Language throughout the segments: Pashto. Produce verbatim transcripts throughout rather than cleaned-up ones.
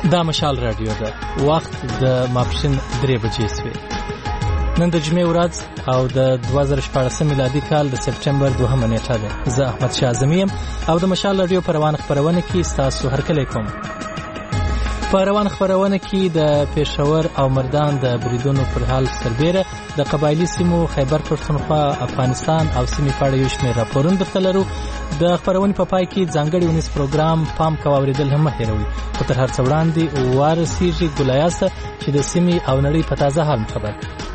دا مشال رادیو ده. وخت د ماپښین درې بجې شوې. نن د جمعې ورځ او د دوه زره شپاړس میلادي کال د سپټمبر دوهمه نیټه ده. زه احمد شاه اعظمي یم او د مشال رادیو په روان خپرونه کې ستاسو هرکلی کوم. په روان خپرونه کې د پېښور او مردان د بریدونو پر حال سربېره د قبایلي سیمو خیبر پښتونخوا افغانستان او سیمې په اړه یو شمېر راپورونه درته لرو. د خپرونې په پای کې ځانګړی ونیز پروګرام پام کوه اورېدل هم مه هېروئ. خو تر هر څه وړاندې وارسېږي ګلایاست چې د سیمې او نړۍ په تازه حال خبر.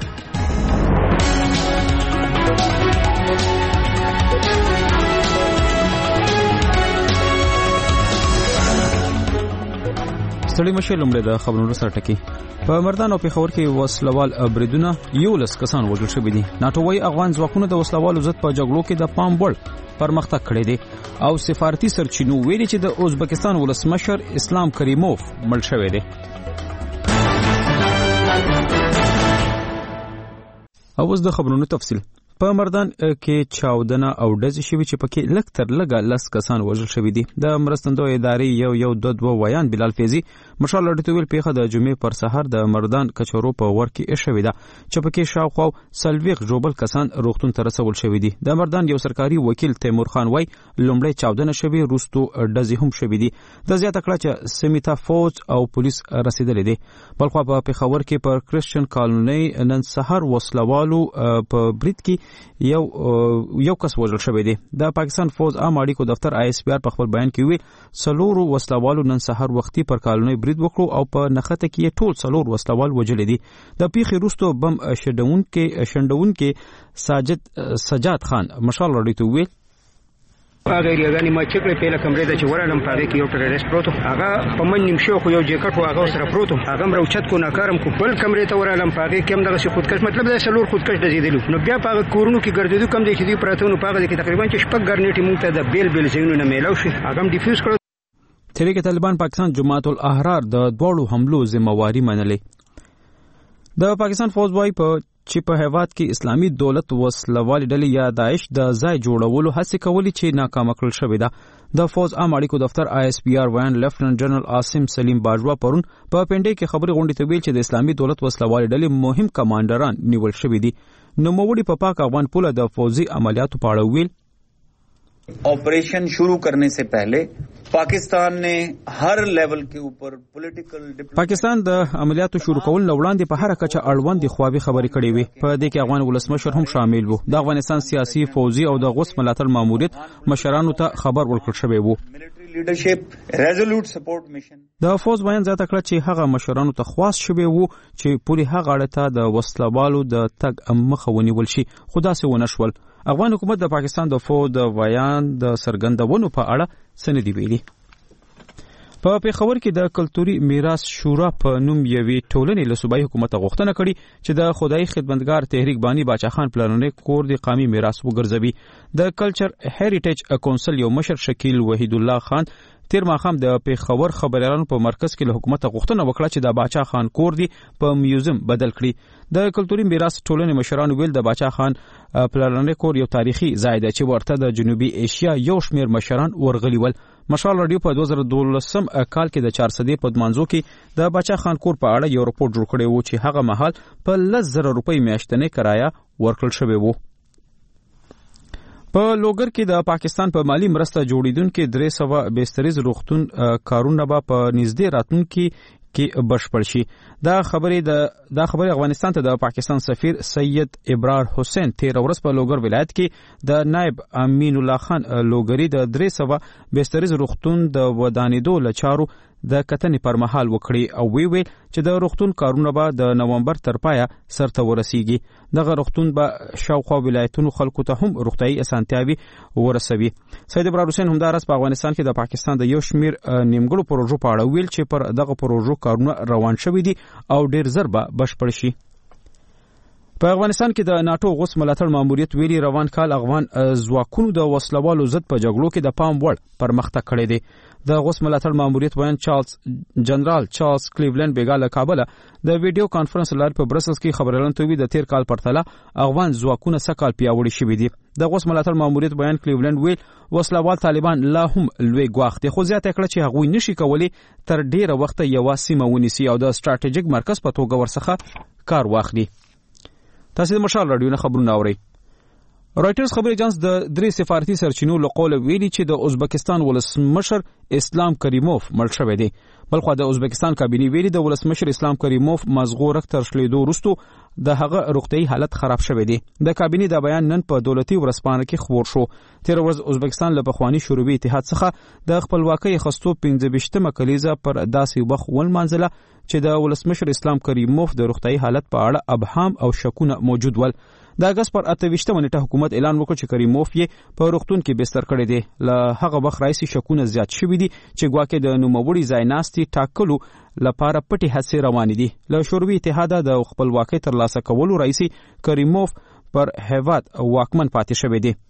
ستړي مشه لومړی د خبرونو سره ټکی. په مردان او پېښور کې وسلوال بریدونه یولس کسان وژل شوي دي. ناټو وايي افغان ځواکونه د وسلوالو ضد په جګړو کې د پام وړ پرمختګ کړی دی او سفارتي سرچینو ویلي چې د ازبکستان ولسمشر اسلام کریموف مړ شوی دی. او اوس د خبرونو تفصیل. په مردان کې چاودنه او ډزې شوي چې پکې لږ تر لږه لس کسان وژل شوي دي. د مرستندوی ادارې یو یو دوه دوه ویان بلال فیضي مشال راډیو ویل پیښه د جمعې پر سحر د مردان کچرو په ور کې شوې ده چې پکې شاوخوا سلويغ جوبل کسان روغتون ته رسول شوي دي. د مردان یو سرکاري وکیل تیمور خان وای لومړی چاودنه شوي روستو ډزې هم شوي دي. د زیاته کړه چې سمیتا فوج او پولیس رسیدلې دي. بلخو په پېښور کې پر کرسچن کالونی نن سحر وسلوالو په برید کې یو یو کس وژل شوی دی. د پاکستان فوج عام اړیکو دفتر آی اس پی آر په خپل بیان کې وی څلورو وسلوالو نن سحر وختي پر کالونی برید وکړو او په نخته کې ټول څلور وسلوال وژل دي. د پیښې وروسته بم شډون کې شندون کې ساجد سجاد خان مشال راډیو ویل هغه ریاګانی ما چکړې په لکمرې د چورالم پاره کې یو ټریسټ پروتو هغه په من نیم شو خو یو جیکټ او هغه سره پروتو هغه مروچت کو ناکارم کو بل کمرې ته ورالم پاره کې هم دغه خودکش مطلب د سلور خودکش د زیدلو نو بیا په کورونو کې ګرځېدو کم دي چې دی پراتونو پاره کې تقریبا چې شپږ ګرنیټي مونږ ته د بیل بیل زینونه میلاو شي هغه ډیفیوز کړ. تحریک طالبان پاکستان جماعت الاحرار د دوړو حملو ذمہواری منلې. د پاکستان فوج وايي په چې په هیواد کې اسلامي دولت وسلوال ډلې یا داعش د ځای جوړولو هڅه کوي چې ناکام کړل شوې ده. د فوج عام اړیکو دفتر آی اس پی آر وان لیفټننټ جنرال عاصم سلیم باجوا پرون په پنډې کې خبري غونډې ته ویل چې د اسلامي دولت وسلوال ډلې مهم کمانډران نیول شوي دي. نو موړي په پاک افغان پوله د فوجي عملیاتو په اړه ویل ऑपरेशन शुरू करने से पहले पाकिस्तान ने हर लेवल के ऊपर political Pakistan د عملیاتو شروع کول نو وړاندې په هر کچه اړوند خوابي خبرې کړې وي. په دې کې افغان ولسمشر هم شامل وو. د افغانستان سیاسي فوجي او د غوث ملاتړ ماموریت مشرانو ته خبر ورکړل شوی وو. لیډرشپ ریزولوټ سپورټ میشن د فوج بیان زیاته کړه چې هغه مشرانو ته خواست شوی وو چې پوری هغه اړه ته د وسلوالو د تګ مخه ونیول شي. خدا سي ونشول. افغان حکومت د پاکستان د فوج د بیان د سرګندونو په اړه سندې ویلي. په پېښور کې د کلتوري میراث شورا په نوم یوې ټولنې له صوبایي حکومت غوښتنه کړې چې د خدای خدمتګار تحریک بانی باچا خان پلانونی کور د قومي میراث وګرځوي. د کلچر هریټیج کونسل یو مشر شکیل وحید الله خان تیر ماښام د پېښور خبريالانو په مرکز کې له حکومت غوښتنه وکړه چې د باچا خان کور دی په میوزیم بدل کړي. د کلتوري میراث ټولنې مشرانو ویل د باچا خان پلانونی کور یو تاریخي ځای دی چې ورته د جنوبي ایشیا یو شمیر مشران ورغلي ول. مشال راډیو په دوه زره دولسم کال کې د چارسدې په دمانځو کې د باچا خان کور په اړه یو راپور جوړ کړی وو چې هغه مهال په لس زره روپۍ میاشتنۍ کرایه ورکړل شوی وو. په لوګر کې د پاکستان په مالی مرسته جوړیدونکو درې سوه بستریز روغتون کارونه به په نږدې راتلونکي کې بشپړ شي. دا خبرې د دا خبرې افغانستان ته د پاکستان سفیر سید ابرار حسین تیر ورځ په لوګر ولایت کې د نائب امین الله خان لوګری د درې سوه بستریز روغتون د ودانېدو لچارو د کتنې پر مهال وکړي او وی وی چې د روغتون کارونه به د نومبر تر پایه سرته ورسیږي. دغه روغتون به شاوخوا ولایتونو خلکو ته هم روغتیايي اسانتیاوي ورسوي. سید ابرار حسین همدارس په افغانستان کې د پاکستان د یو شمیر نیمګړو پروژو په اړه ویل چې پر دغه پروژو کارونه روان شوي دي او ډیر زر به بشپړ شي. په افغانستان کې د ناتو غوث ملاتړ ماموریت ویلي روان کال افغان ځواکونو د وسلوالو ضد په جګړو کې د پام وړ پرمختګ کړی دی. د غوس ملاتړ ماموریت ویان چارلز جنرال چارلز کلیولند بیګا له کابل د ویډیو کانفرنس لار په برسلز کې خبرونه توی د تیر کال پرتله افغان ځواکونه سکهال پیاوړي شوي دي. د غوس ملاتړ ماموریت ویان کلیولند ویل وسلوال طالبان لا هم لوی ګواښ دي، خو زیاته کړه چې هغوی نشي کولی تر ډیره وخت یو سیمه ونیسي او د ستراتیژیک مرکز په توګه ورڅخه کار واخلي. تاسو د مشال رادیو نه خبرونه اورئ. رایټرز خبري اژانس د درې سفارتي سرچینو له قوله ویلي چې د ازبکستان ولسمشر اسلام کریموف مړ شوی دی. بلخو د ازبکستان کابینه ویلي د ولسمشر اسلام کریموف مزغو رخ تر شلیدو وروسته د هغه روغتیايي حالت خراب شوی دی. د کابینه د بیان نن په دولتي ورځپاڼه کې خبر شو. تیر ورځ ازبکستان له پخوانی شوروي اتحاد څخه د خپلواکۍ اخیستو پنځه ویشتمه کلیزه پر داسې وخت ولمانځله چې د ولسمشر اسلام کریموف د روغتیايي حالت په اړه ابهام او شکونه موجود ول. د اگست پر اته ویشتمه نیټه حکومت اعلان وکړ چې کریموف یې په روغتون کې بستر کړی دی. له هغه وخت راځي شکونه زیات شوي دي چې ګواکې د نوموړي ځایناستي ټاکلو لپاره پټي هڅې روانې دي. له شوروي اتحاد د خپلواکۍ ترلاسه کولو راځي کریموف پر هیواد واکمن پاتې شوی دی.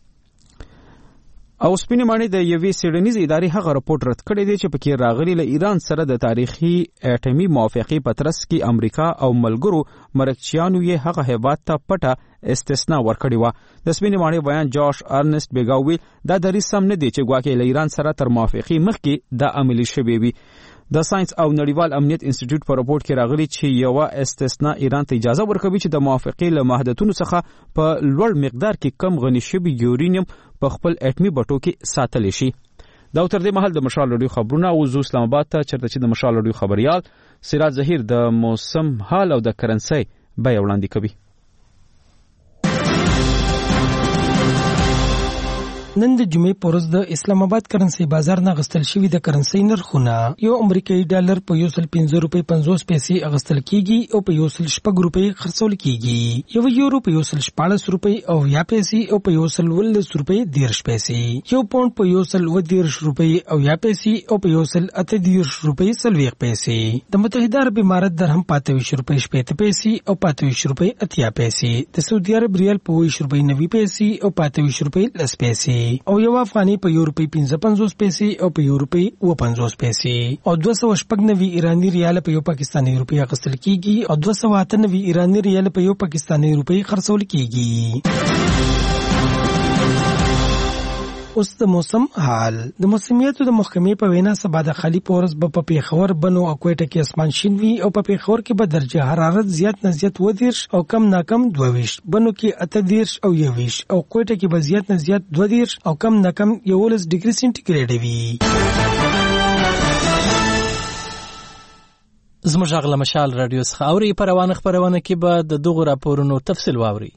او سپینې ماڼۍ د یوې څېړنیزې ادارې هغه راپورټ رد کړی دی چې پکې راغلي له ایران سره د تاریخي اټومي موافقې په ترڅ کې امریکا او ملګرو مرکچیانو یې هغه هیواد ته پټه استثنا ورکړې وه. د سپینې ماڼۍ بیان جاش ارنست بیګا ویل دا دریځ سم نه دی چې ګواکې له ایران سره تر موافقې مخکې دا عملي شوی وي. د ساينس او نړیوال امنیت انسټیټیوټ په راپورټ کې راغلي چې یو استثنا ایران ته اجازه ورکوي چې د موافقې له محدودیتونو څخه په لوړ مقدار کې کم غني شوی یورینیم په خپل اټمي بټو کې ساتل شي. دا تر دې مهال د مشال رادیو خبرونه او زو اسلام آباد ته چرته چې د مشال رادیو خبريال سراج ظهیر د موسم حال او د کرنسي بیان وړاندې کوي. نن د جمعې په ورځ د اسلام آباد کرنسي بازار نه غستل شوی د کرنسي نرخونه یو امریکایي ډالر په یو سل پنځه روپۍ پنځوس پیسې اغستل کیږي او په یو سل شپږ روپۍ خرڅول کیږي. یو یورو په یو سل شپاړس روپۍ او یا پیسې او په یو سل ولس روپۍ دیرش پیسې. یو پاوند په یو سل و دیرش روپۍ او یا پیسې او په یو سل اته دیرش روپۍ سلويخ پیسې. د متحده عرب امارات درهم پاته ویش روپۍ شپږ پیسې او پاته ویش روپۍ اتیا پیسې. د سعودي عرب ریال په ویش روپۍ نوي پیسې او پاته ویش روپۍ لس پیسې. او یو افغاني په یو روپۍ پنځه پنځوس پیسې او په یو روپۍ اوه پنځوس پیسې. او دوه سوه شپږ نوي ایراني ریال په یو پاکستاني روپۍ اخیستل کیږي او دوه سوه اته نوي ایراني ریال په یو پاکستاني روپۍ خرڅول کیږي. اوس د موسم حال. د موسمیاتو د محکمې په وینا سبا د خالی پورس په پیښور بنو او کوټه کې اسمان شین وي او په پیښور کې به درجه حرارت زیات نه زیات و دیرش او کم نه کم دوه ویشت، بنو کې اته دیرش او یو ویشت او کوټه کې به زیات نه زیات دوه دیرش او کم نه کم یولس ډیګري سنټیګریډ وي. زموږ غږ له مشال رادیو څخه اوري په روانه خبرونه کې به د دغو راپورونو تفصیل واوري.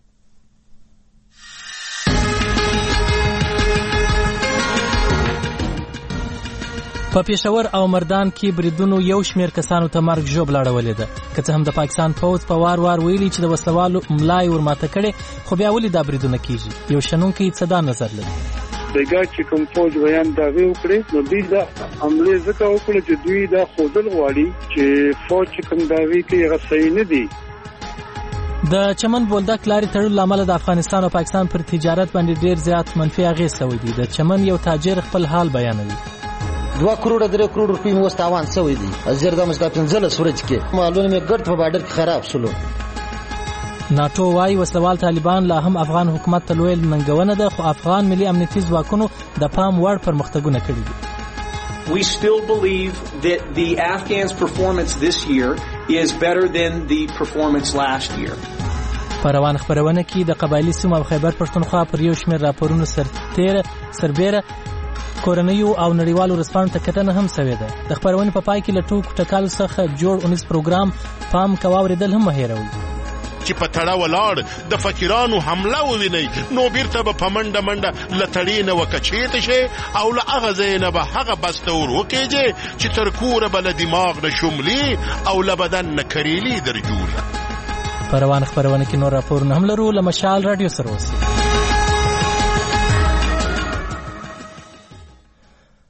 په پېښور او مردان کې بریدونو یو شمېر کسانو ته مرګ ژوبله اړولې ده. که څه هم د پاکستان پوځ په وار وار ویلي چې د وسلوالو ملای ورماته کړې، خو بیا ولې دا بریدونه کیږي؟ یو شنونکی څه دا نظر لري. بیګا چې کوم فوج ویان دا وی وکړي نو دوی دا حمله ځکه وکړي چې دوی دا خودل غواړي چې فوج چې کوم دا وی کوي هغه صحیح نه دي. د چمن بولدک لارې تړلو له امله د افغانستان او پاکستان پر تجارت باندې ډیر زیات منفي اغېز شوی دی. د چمن یو تاجر خپل حال بیانوي. دو کروڑ درې کروڑ روپۍ مې وست اوان شوی دی. زیر د مستا پنځلس ورځې کې مالونه مې ګډ په بارډر کې خراب شولو. ناټو وايي وسلوال طالبان لا هم افغان حکومت ته لوی ننګونه ده، خو افغان ملي امنیتي ځواکونو د پام وړ پرمختګونه کړي دي. We still believe that the Afghans' performance this year is better than the performance last year. په روان خبرونه کې د قبایلی سیمو او خیبر پښتونخوا پر یو شمېر راپورونو سرتیره سربېره کورنیو او نړیوالو رسپانو ته کتنه هم شوې ده. د خبرونې په پای کې له ټوکو ټکالو څخه جوړ اونیز پروګرام پام کوه اورېدل هم مه هېروئ. چې په تړه ولاړ د فقیرانو حمله ووینئ نو بیرته به په منډه منډه له تړې نه وکچېته شئ او له هغه ځای نه به هغه بس ته ور وکېږئ چې تر کوره به له دماغ نه شملي او له بدن نه کریلي در جوړي. په روان خبرونه کې نور راپورونه هم لرو. له مشال رادیو سره اوسئ.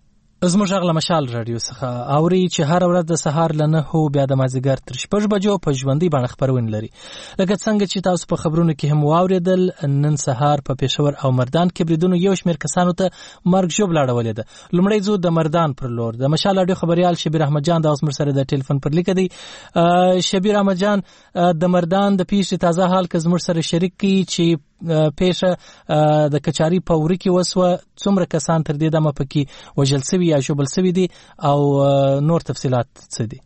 زموږ غږ له مشال رادیو څخه اوري چې هر ورځ د سهار له نهو بیا د مازدیګر تر شپږ بجو په ژوندۍ بڼه خپرونه لري. لکه څنګه چې تاسو په خبرونو کې هم واوریدل، نن سهار په پېښور او مردان کې بریدونو یو شمېر کسانو ته مرګ ژوبله اړولې ده. لومړی ځو د مردان پر لور. د مشال رادیو خبريال شبیر احمد جان د اوس مر سره د ټلیفون پر لیک دی. شبیر احمد جان، د مردان د پیښې تازه حال که زموږ سره شریک کی چې پیښه د کچاري په وری کې وسوه، څومره کسان تر دې دمه پکې وژل شوي یا ژوبل شوي دي او نور تفصيلات څه دي؟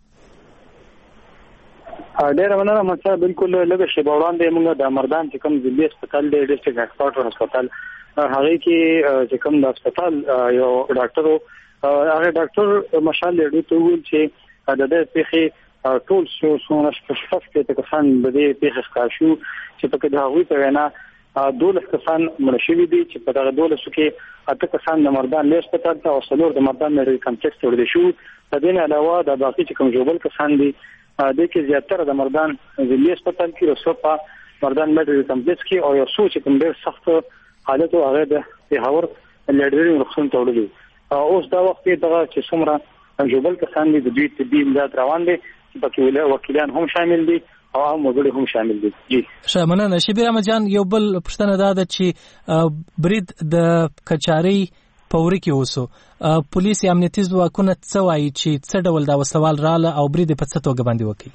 ډېر مننه مچا. بالکل لږ شیبه وړاندې موږ د مردان چې کوم ضلعي هسپتال دی، ډیسټریکټ هسپتال هسپتال هغه کې چې کوم د هسپتال یو ډاکټر هغه ډاکټر مشال لري ته ویل چې د دې پیښې ټول شو څونه شپږ کې کسان د دې پیښې ښکار شو چې په کې هغه ته وینا دولس کسان مړ شوي دي چې په دغه دولسو کې اته کسان د مردان لوی هسپتال ته او څلور د مردان میډیکل کمپلیکس ته وړل شو. په دې علاوه د باقي چې کوم ژوبل کسان دي د کې زیاتره د مردان ضلعي هسپتال کې رسو په مردان میډیکل کمپلیکس کې او یو څو چې کوم ډېر سخت حالت او هغه د پیښور لړډري رخصتون ته وړل. اوس دا وخت دغه چې څومره ژوبل کسان دي د دوی طبي امداد روان دي، پکې وکیلان هم شامل دي او موږ هم شامل دي. جی شامنه شبیر احمد جان، یو بل پښتنه دا ده چې برید د کچاري پوري کې وسو، پولیس یا امنیتي ځواکونه څه وایي چې څه ډول دا وسوال رااله او برید په څه توګه باندې وکړي؟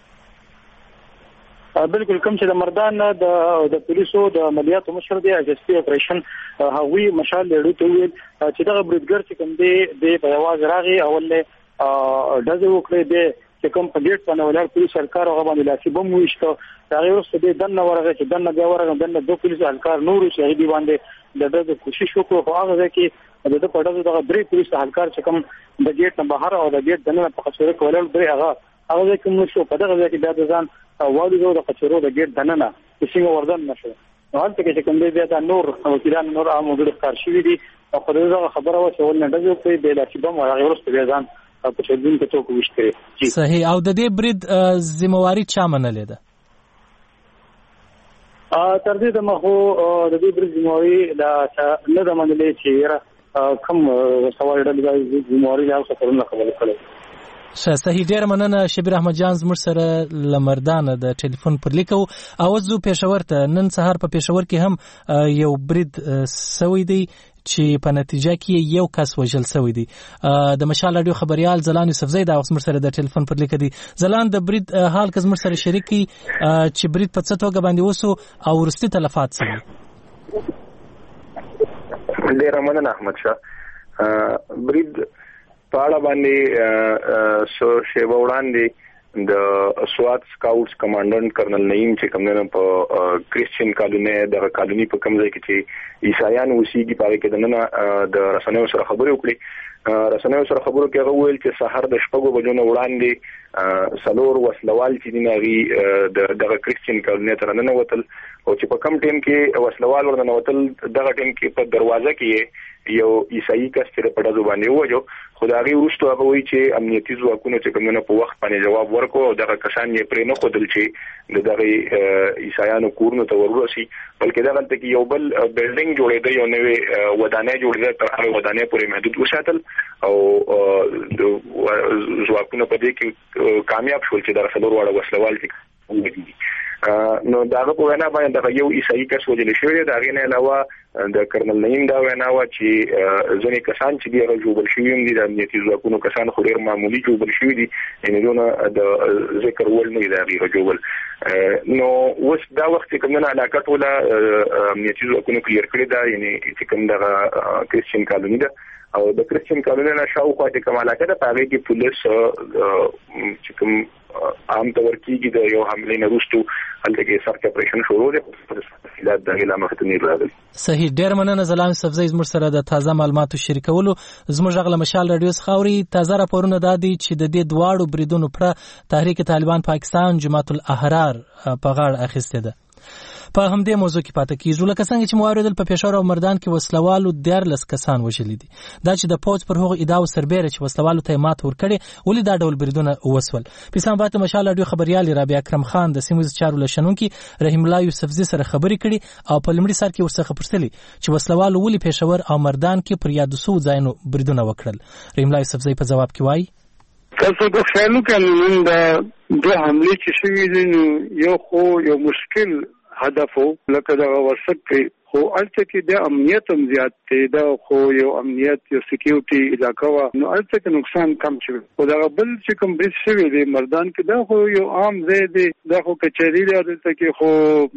بالکل کوم چې د مردان د د پولیسو د عملیاتو مشر دی اجسپی اپریشن هغوی مشال لري ته ویل چې دا بریدګر چې کوم دی د په आवाज راغی اول له دغه وکړي دی چې کوم په ګیټ باندې ولر پولیس سرکار هغه باندې لاسي بم وښته. دا یو څه دی دنه ورغه چې دنه بیا ورغه دنه دوه پولیس هلکار نور شهیدی باندې د دغه کوشش وکړو. خو هغه کې د په ډول دغه درې پولیس هلکار چې کوم د ګیټ نه بهر او د ګیټ دنه په قصوره کولل درې هغه هغه کوم نشو په دغه کې بیا د ځان والو د قصوره د ګیټ دنه نه څنګه وردن نشو. نو هلته کې چې کوم دی بیا د نور وکیلان نور عام وګړي ښکار شوي دي او په دغه خبره و چې ولنه دغه په بیا لاسي بم هغه ورسته بیا ځان په شدین کې څوک وشته. صحیح. او د دې برید ذمہواری چا منلې ده؟ ا تر دې د مخو د دې برید ذمہواری لا نه د منلې چې کوم سوال ډلې ذمہواری لا څه کولم قبول کړي. صحیح. ډیر مننه شبیر احمد جان زموږ سره لمردان د ټلیفون پر لیکو. او زو پېښور ته نن سهار په پېښور کې هم یو برید سوی دی چې په نتیجه کې یو کس وژل شوی دی. د مشال رادیو خبريال زلان یوسفزی دا اوس مر سره د ټلیفون پر لیک دی. زلان، د برید حال که زموږ سره شریک کی چې برید په څه توګه باندې وسو او ورستي تلفات څه؟ ډیر مننه احمد شاه. برید په اړه باندې سو شیبه وړاندې د سوات سکاوټس کمانډنټ کرنل نعیم چې کوم نه په کریسچین کالونی د کالونی په کوم ځای کې چې عیسایان اوسېږي په کې د نن د رسنیو سره خبرې وکړي. رسنیو سره خبرو کې هغه ویل چې سحر د شپږو بجو نه وړاندې سلور وسلوال چې دی نغي د دغه کریسچین کالونی تر نن وتل او چې په کم ټیم کې وسلوال ورننه وتل دغه ټیم کې په دروازه کې یو عیسائی کس چې په دغه باندې وځو. خدایي ورستو هغه وی چې امنیتي ځواکونه چې کومونه په وخت باندې جواب ورکړو او دغه کسان یې پرې نه خودل چې دغه عیسایانو کورونو ته ورورسي، بلکې دغه ته کې یو بل بلډینګ جوړېده، یو نوې ودانۍ جوړېده، تر هغه ودانۍ پورې محدود وساتل او ځواکونه په دې کې کامیاب شول چې د څلور واړه وسلوال چې نو داغه په وینا باندې دغه یو عیسائی کس وجل شوی. دا غي نه علاوه د کرنل نعیم دا وینا و چې ځینې کسان چې دی هغه جوړل شوی دي د امنیتي ځواکونو کسان خو ډیر معمولی جوړل شوی دي، یعنی دونه د ذکر ول نه دی غیر جوړل. نو اوس دا وخت کوم نه علاقه ټوله امنیتي ځواکونو کلیر کړی دا، یعنی چې کوم دغه کریسچین کالونی ده او د کریسچین کالونی نه شاوخوا چې کوم علاقه ده په هغه کې پولیس چې کوم عام تور کېږي د یو حمله نه وروسته هلته کې سخت اپریشن شروع دی تفصیلات دغه لا مخته نه راغلي. صحیح. ډیر مننه زلام یوسفزی زموږ سره د تازه معلوماتو شریکولو. زموږ غږ له مشال رادیو څخه اوري. تازه راپورونه دادي چې د دې دواړو بریدونو پر تحریک طالبان پاکستان جماعت الاحرار په غاړه اخیسته ده. په همدې موضوع کې پاتې کیږو. لکه څنګه چې مو اوریدل په پېښور او مردان کې وسلوالو دیارلس کسان وژلي دي. دا چې د پوځ پر هغو ادعاو سربیره چې وسلوالو ته مات ورکړي ولې دا ډول بریدونه وسول. په اسلام آباد مشال رادیو خبريال رابعه اکرم خان د سیمه چارو لشنونکي رحیم الله یوسفزي سره خبرې کړي او په لمړي سر کې ورڅخه پوښتلي چې وسلوالو ولې پېښور او مردان کې پر یاد سو ځایونو بریدونه وکړل. رحیم الله یوسفزي په جواب کې وایي تاسو د خیالو کنه د د حمله چې شوی دی نو یو خو یو مشکل هدف لکه دا ورسک خو البته کې د امنیت هم زیات دی دا خو یو امنیت یو سکیورټي علاقه وا نو البته کې نقصان کم شوی خو دا بل چې کوم بریټ شوی دی مردان کې دا خو یو عام ځای دی دا خو کچېری دی البته کې خو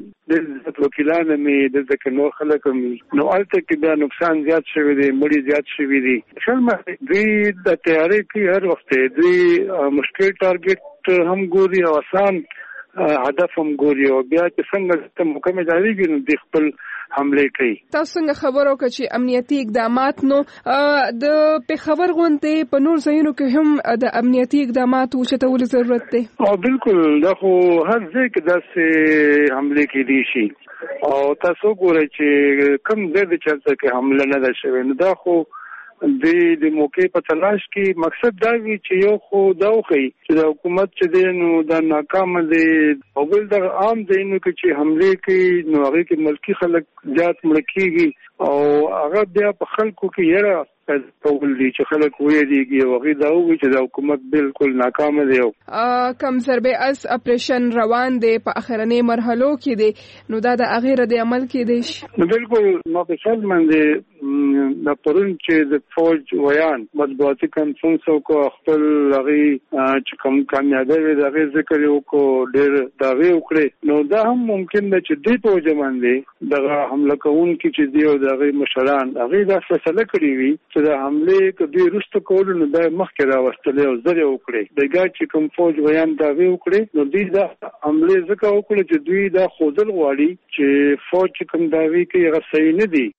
د وکیلانو می د ځکه خلک نو البته کې دا نقصان زیات شوی دی مړي زیات شوی دی شرمه دوی د تیاری کې هر وخت دوی مشکل ټارګټ هم ګوري او آسان هدف هم ګوري او بیا چې څنګه ته مکمل ځایږي نو د خپل حمله کوي. تاسو څنګه خبرو کوي چې امنیتي اقدامات نو د پیښور غونډې په نور ځایونو کې هم د امنیتي اقداماتو چتول ضرورت دی؟ او بالکل دا خو هر ځای کې داسې حمله کې دي شي او تاسو ګورئ چې کوم ځای چې څه حمله نه ده شوې نو دا خو د د موقع په تلاش کې مقصد دا وی چې یو خو دا وخی چې د حکومت چې دی نو دا ناکام دی او بل د عام دینو کې چې حمله کوي نو هغه کې ملکی خلک زیات مړ کیږي او هغه بیا په خلکو کې یره ټول دي چې خلک وېریږي او هغه دا وایي چې د حکومت بالکل ناکام دی. کم ضربه اس اپریشن روان دی په اخرنی مرحلو کې دی نو دا د اغیره د عمل کې دی نو بالکل ما په خپل باندې د پرون چې د فوج ویان مطبوعاتي کانفرنس کو خپل لغي چې کوم کامیابی وي دغه ذکر یو کو ډېر داوی وکړي نو دا هم ممکن ده چې دې په ځمان دي دغه حمله کوون کې چې دی او دغه مشران هغه دا فیصله کړی وي چې د حمله کدي رست کول نو د مخکې راوستل او زری وکړي دغه چې کوم فوج ویان داوی وکړي نو دوی دا حمله زکه وکړي چې دوی دا خودل غواړي چې فوج کوم داوی کوي هغه صحیح نه دي.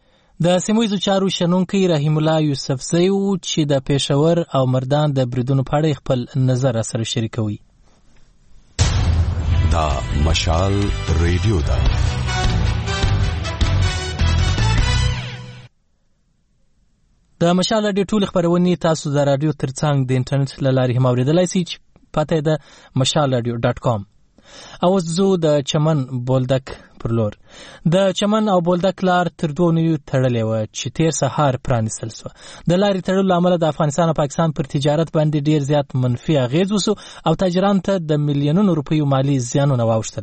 د سیمویزو چارو شنونکي رحیم الله یوسفزي چې د پېښور او مردان د بریدونو په اړه خپل نظر سره شریکوي. دا مشال ریډیو ده. د مشال ریډیو ټول خبرونه تاسو د رادیو ترڅنګ د انټرنیټ له لارې هم اوریدلای شئ. پته ده مشال رادیو ډاټ کام. او زو د چمن بولدک پر لور د چمن او بولدک لار تر دوه نیو تړلې و چې تیر سهار پرانیستل شو. د لارې تړلو لامل د افغانستان او پاکستان پر تجارت باندې ډیر زیات منفي اغیز وسو او تاجرانو ته د میلیونونو روپیو مالی زیانونه واوښتل.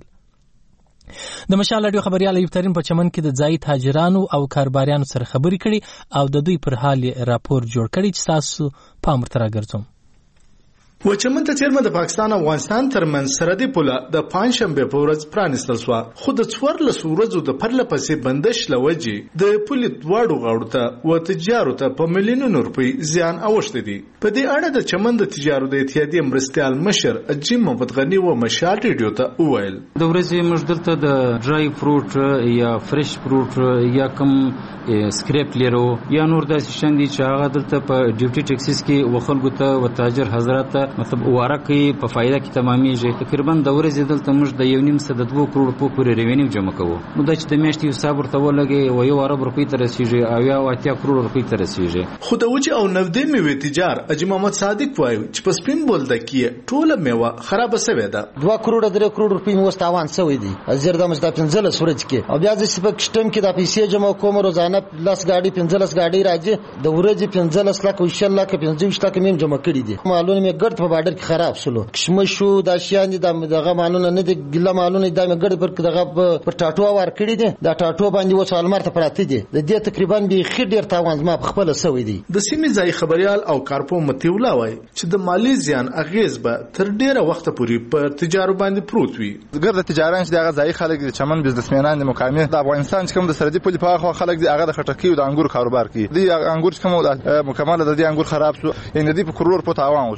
د مشال رادیو خبريال ایوب ترين په چمن کې د ځای تاجرانو او کاروباریانو سره خبرې کړي او د دوی پر حال راپور جوړ کړي چې تاسو پام ورته راګرځوم. و چمن ته چیرمه د پاکستان او افغانستان ترمن سرحدي پوله د پنځشنبه په ورځ پرانیستل شو خو د څوارلس ورځو د پرله پسې بندش لوجي د پولې دواړو غاړو ته و تجارت ته په میلیونونو روپۍ زیان اوښته دي. په دې اړه د چمن د تجارت د اتحادیې مرستيال مشر اجیم محمد غنی و مشال ریډیو ته وویل د ورځې موږ دلته د ډرای فروټ یا فرش فروټ یا کوم سکریپ لیرو یا نور داسې شان دي چې هغه دلته په ډیوټي ټیکسیس کې وخلګو ته و تاجر حضرات مطلب واره کوي په فایده کې تمامېږي. تقریبا د ورځې دلته موږ د یو نیم سد دوه کروڑ په پورې ریوینیو جمع کوو نو د چې د میاشتې حساب ورته ولګي و یو ارب روپۍ ته رسیږي او یا اتیا کروڑ روپۍ ته رسیږي. خو د وجه او نفدې میوې تجار اجي محمد صادق وایي چې په سپین بولده کې ټوله میوه خراب شوې ده. دوه کروڑ درې کروڑ روپۍ مو ستاوان شوې دي زیر د مزدا پنځله سورج کې او بیا چې په کشتم کې د پیسې جمع کوم روزانه لاس گاډي پنځلس گاډي راځي د ورځې پنځلس لک او شل لک پنځه لک میم جمع کړي دي. معلومه می ګرد په بارډر کې خراب شلو کشمشو د شیان دي دغه مالونه نه دي ګله مالونه د مګړ پر دغه پر ټاټو ور کړی دي دا ټاټو باندې وڅ المر ته پراته دي د دې تقریبا به خیر ډیر تاوان ما په خپل سوي دي. د سیمې ځای خبريال او کارپو متیولا وای چې د مالی زیان اغیز به تر ډیره وخت پورې په تجارت باندې پروت وي. ګرد تجارت چې دغه ځای خلک د چمن بزنسمنان د مقامی د افغانستان چې کوم د سرحدي پولې په خوا خلک دي هغه د خټکی او د انګور کاروبار کوي. د انګور چې کوم مکمل د دې انګور خراب شو ان دې په کرور په تاوان وشو او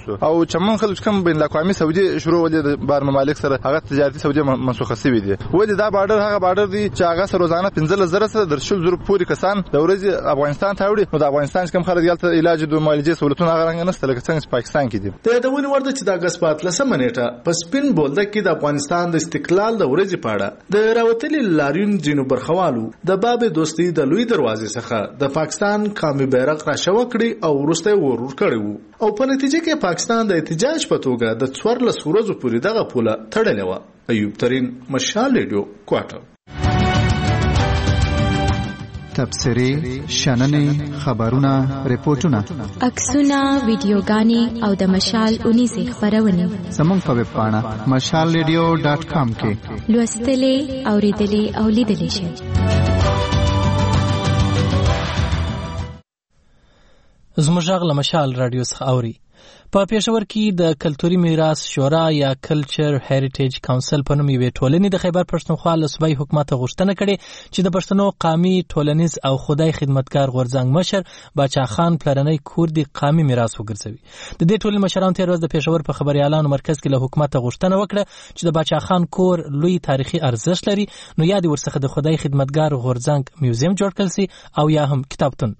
چمن خلک کوم بین الاقوامي سعودي شروع ولې د بار ممالک سره هغه تجارتي سعودي منسوخه شوی دی ولې دا بارډر هغه بارډر دی چې هغه سره روزانه پنځه زره سره د شل زره پورې کسان د ورځې افغانستان ته وړي نو د افغانستان کوم خلک یالته علاج د معالجې سہولتونه هغه رنګ نشته لکه څنګه پاکستان کې دي ته د ونی ورده چې د اگست په اتلسمه نیټه په سپین بولده کې د افغانستان د استقلال د ورځې پاړه د راوتلي لاریون جنو برخوالو د باب دوستي د لوی دروازې څخه د پاکستان قومي بیرغ را شو کړی او ورسته ورور کړی وو او په نتیجه کې پاکستان د احتجاج په توګه د څوارلس ورځو پورې دغه پوله تړلې و. ایوب ترين مشال ریډیو کوټه. تبصرې شننې خبرونه ریپورتونه عکسونه ویډیوګانې او د مشال اونیزه خبرونه زموږ په ویب پاڼه مشال ریډیو ډاټ کام کې لوستلې اوریدلې او لیدلې شئ. زموږ غږ له مشال رادیو څخه اوري. په پېښور کې د کلتوري میراث شورا یا کلچر هریټیج کونسل په نوم یوې ټولنې د خیبر پښتونخوا له صوبایي حکومت غوښتنه کړې چې د پښتنو قومي ټولنیز او خدای خدمتګار غورځنګ مشر باچا خان پلرنی کور د قومي میراث وګرځوي. د دې ټولنې مشرانو تېر ورځ د پېښور په خبريالانو مرکز کې له حکومت غوښتنه وکړه چې د باچا خان کور لوی تاریخي ارزښت لري نو یا د ورڅخه د خدای خدمتګار غورځنګ میوزیم جوړ کړل شي او یا هم کتابتون.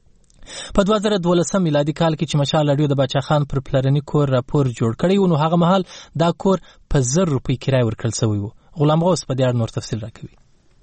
په دوه زره دولسم میلادي کال کې چې مشال رادیو د باچا خان پر پلرنی کور راپور جوړ کړی و نو هغه مهال دا کور په زر روپۍ کرای ورکړل شوی و. غلام غوث په دې اړه نور تفصیل راکوي.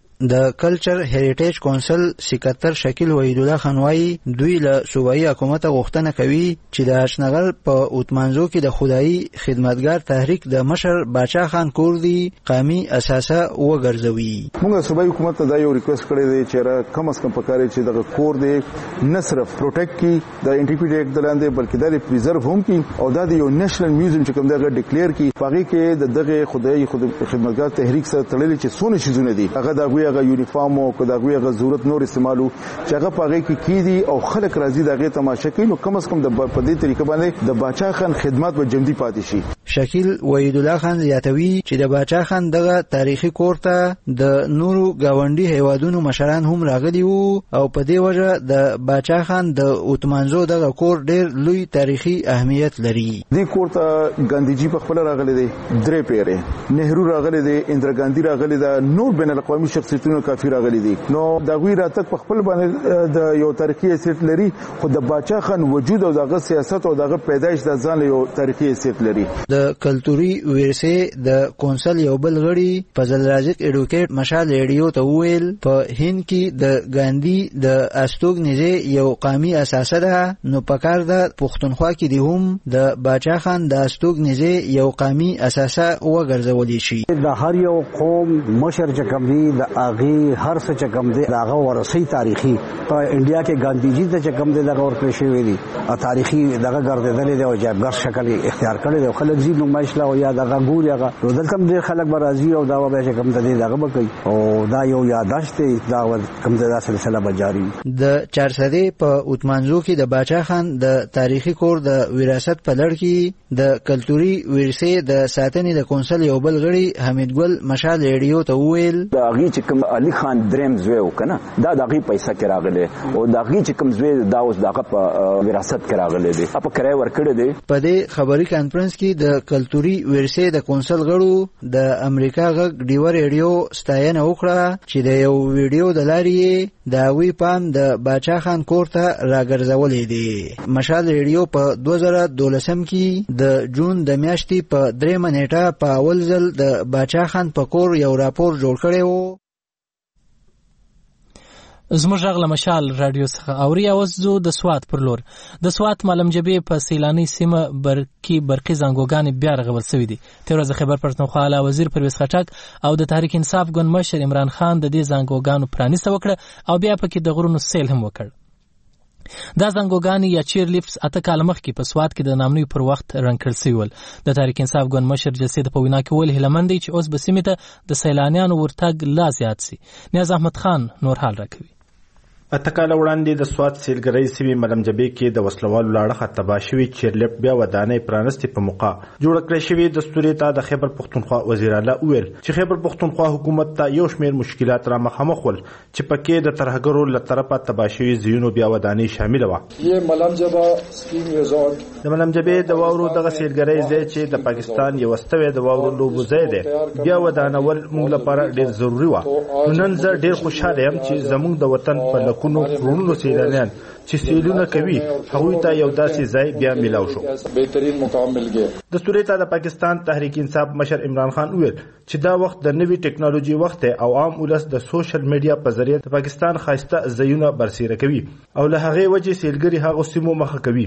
د کلچر هریټیج کونسل سکرټر شکیل وحید الله خان وايي دوی له صوبایي حکومت غوښتنه کوي چې د اشنغل په اوتمانزو کې د خدای خدمتګار تحریک د مشر باچا خان کور دی قومي اساسه وګرځوي. موږ صوبایي حکومت ته دا یو ریکوست کړی دی چې کم از کم پکاره چې د کور دی نه صرف پروټیکټ کی د انټیکویټي اکټ لاندې بلکې د پریزرو هم کی او دا د یو نېشنل میوزیم چې کوم دغه ډیکلیئر کی باقي کې د دغه خدای خدمتګار تحریک سره تړلې چې څونه شیزونه دي هغه د هغه یونیفارم او کداغوی هغه ضرورت نور استعمالو چې هغه پاغه کې کیدی او خلک راضي دغه تماشا کوي نو کم از کم د په دې طریقه باندې د باچا خان خدمات به جمدی پاتې شي. شکیل وحید الله خان زیاتوي چې د باچا خان دغه تاریخي کور ته د نورو گاونډي هیوادونو مشران هم راغلي وو او په دې وجه د باچا خان د اوتمانزو دغه کور ډیر لوی تاریخي اهمیت لري. دې کور ته ګاندیجی په خپل راغلي دي درې پیره نهرو راغلي دي اندرا ګاندی راغلي دا نور بین الاقوامي شخصیتونو کافی راغلي دي نو دا غوی راتک په خپل باندې د یو تاریخي حیثیت لري خو د باچا خان وجود او دغه سیاست او دغه پیدایش د ځان یو تاریخي حیثیت لري. د کلتوري ورثه د کونسل یو بل غړي فضل رازق اډوکیټ مشال ریډیو ته ویل په هند کې د ګاندی د استوګنیزه یو قومي اساسه ده نو پکار د پښتونخوا کې دی هم د باچا خان د استوګنیزه یو قومي اساسه وګرځولې شي. د هر یو قوم مشر چې کوم دی د اغي هر څه چې کوم دی دغه ورثي تاریخي په انډیا کې ګاندیجی ته چې کوم دی دغه ورکړی شوی دی او تاریخي دغه ګرځیدل دی او جګر شکل اختیار کړی دی خلک زی نو ماشلا او یا دغه ګور هغه نو دلته هم خلک برازي او دا به چې کوم دی دغه به کوي او دا یو یاداشت دی دا کوم دی دا سلسله به جاری. د چارسدې په اوتمانزو کې د باچا خان د تاریخي کور د وراثت په لړ کې د کلتوري ورثه د ساتنې د کونسل یو بل غړي حمید ګل مشال ریډیو ته ویل دا غي چې کوم علي خان دریم زوی وکنه دا دغه پیسې کې راغله او دغه چې کوم زوی دا اوس دغه په وراثت کې راغله دي په کرای ورکړه دي. په دې خبري کانفرنس کې د کلتوري ورثه د کونسل غړو د امریکا غږ ډیو ریډیو ستاینه وکړه چې د یو ویډیو د لارې دا وی پام د باچا خان کور ته راګرځولې دي. مشال ریډیو په دوه زره دولسم کې د جون د میاشتې په درېمه نیټه په اول ځل د باچا خان په کور یو راپور جوړ کړی و. زموږ غږ له مشال رادیو څخه اوري اوس زو د سوات پر لور د سوات مالمجبې په سیلاني سیمه برکی برقي زنګوګان بیا رغول شوې دي. تر ورځ خبر پښتونخوا اعلی وزیر پرویز خټک او د تحریک انصاف ګوند مشر عمران خان د دې زنګوګانو پرانیسته وکړه او بیا پکې د غرونو سیل هم وکړ. دا زنګوګان یا چیر لیفټس اته کال مخکې په سوات کې د نامنوي پر وخت رنګ کړل شوي ول. د تحریک انصاف ګوند مشر جسید په وینا کې ویل هیلمن دی چې اوس به سیمې ته د سیلانیانو ورتګ لا زیات شي. نیاز احمد خان نور حال راکوي. اتکاله وړاندې د سوات سیلګرۍ سیمې ملمجبې کې د وسلوالو لاړه تباه شوي چیرلیفټ بیا ودانۍ پرانستې په موقع جوړ کړې شوې د ستوري ته د خیبر پختونخوا وزیر اعلی وویل چې خیبر پختونخوا حکومت ته یو شمېر مشکلات را مخامخ ول چې پکې د ترهګرو له طرفه تباه شوي ځایونو بیا ودانۍ شامل وه. د ملمجبې د واورو دغه سیلګرۍ ځای چې د پاکستان یو ستوی د واورو لوبو ځای دی بیا ودانول موږ لپاره ډېر ضروري وه. نو نن زه ډېر خوشحاله یم چې زموږ د وطن په لکونو کروڑونو سیلانیان چې سیلونه کوي هغوی ته یو داسې ځای بیا میلاو شو. د سورې ته د پاکستان تحریک انصاف مشر عمران خان وویل چې دا وخت د نوي ټیکنالوژي وخت دی او عام ولس د سوشل میډیا په ذریعه د پاکستان ښایسته ځایونه برسېره کوي او له هغې وجې سیلګري هغو سیمو مخه کوي.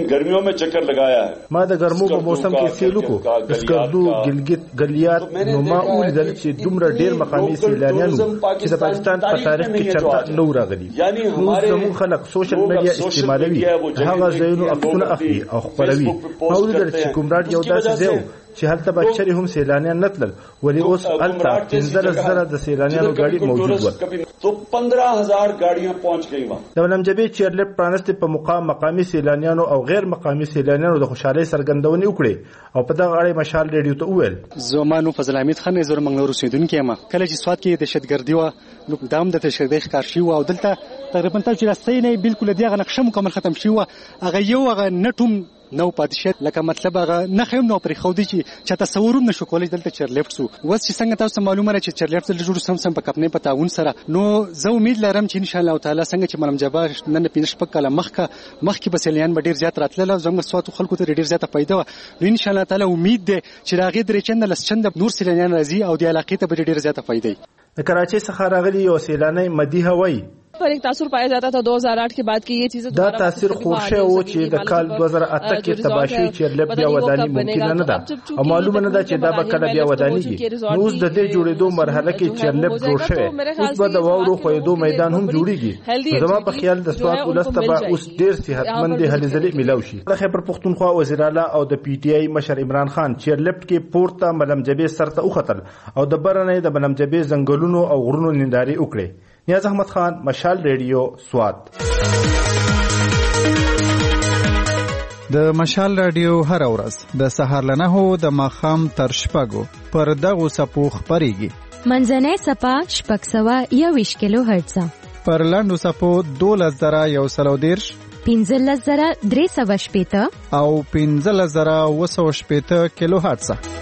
ما د ګرمو په موسم کې سیل وکړو د سکردو ګلګت ګلیات نو ما ولیدل چې دومره ډېر مقامي سیلانیان چې د پاکستان په تاریخ کې چېرته نه و راغلي. اوس زموږ خلک سوشل میډیا استعمالوي هغه ځایونو عکسونه اخلي او خپروي. ما ولیدل چې کومراډ یو داسې ځای چې هلته به چرې هم سیلانیان نه تلل ولې اوس هلته پنځلس زره د سیلانیانو ګاډي موجود ول. د ملمجبې چیرلیفټ پرانستې په موقع مقامي سیلانیانو او غیر مقامي سیلانیانو د خوشحالۍ څرګندونې وکړې او په دغه اړه مشال ریډیو ته وویل زما نوم فضل حمید خان زه منګلور اوسېدونکی یم. کله چې سوات کې دهشتګردي وه نو دا هم د دهشتګردۍ ښکار شوي وه او دلته تقریبا تاسو چې راستۍ نه بالکل د هغه نقشه مکمل ختم شوي وه هغه یو هغه نټ هم نو پاتې شوی لکه مطلب هغه نښې هم نه پرېښودي چې چا تصور هم نشو کولی دلته چیرلیفټ سو. اوس چې څنګه تاسو ته معلومه ده چې چیرلیفټ دلته جوړ سم سم په کمپنۍ په تعاون سره نو زه امید لرم چې انشاءالله تعالی څنګه چې ملمجبه نن پنځه شپږ کاله مخکې مخکې به سیلانیان به ډېر زیات راتلل او زموږ سواتو خلکو ته ډېر زیاته فایده وه نو انشاءالله تعالی امید دی چې د هغې درې چنده لس چنده نور سیلانیان راځي او د علاقې ته به ډېر زیاته فایده وي. د کراچۍ څخه راغلي یو سیلانی مدیحه وایي पर एक तासुर पाया जाता था दो हज़ार आठ के बाद की ये चीजें دا تاثیر خورشه و چې د کال دو هزار اته کې تباشوي چیرلیفټ بیا وداني ممکن نه ده او معلومه نه ده چې دا به کله بیا ودانیږي. نو اوس د دې جوړېدو مرحله کې چیرلیفټ جوړ شوی اوس به د واورو خوېدو میدان هم جوړیږي. زما په خیال د سوات ولس ته به اوس ډېر صحتمند هلې ځلې میلاو شي. د خیبر پختونخوا وزیر اعلی او د پی ټی آی مشر عمران خان چیرلیفټ کې پورته ملمجبې سر ته وختل او د برنې د ملمجبې ځنګلونو او غرونو نندارې وکړې. نیاز احمد خان مشال ریډیو سوات. د مشال رادیو هر ورځ د سهار له نهو د ماښام تر شپږو پر دغو څپو خپرېږي. منځنۍ څپه شپږ سوه یوویشت کیلو هرټزه، پر لنډو څپو دولس زره یو سل او دېرش، پنځلس زره درې سوه شپېته او پنځلس زره اوه سوه شپېته کیلو هرټزه.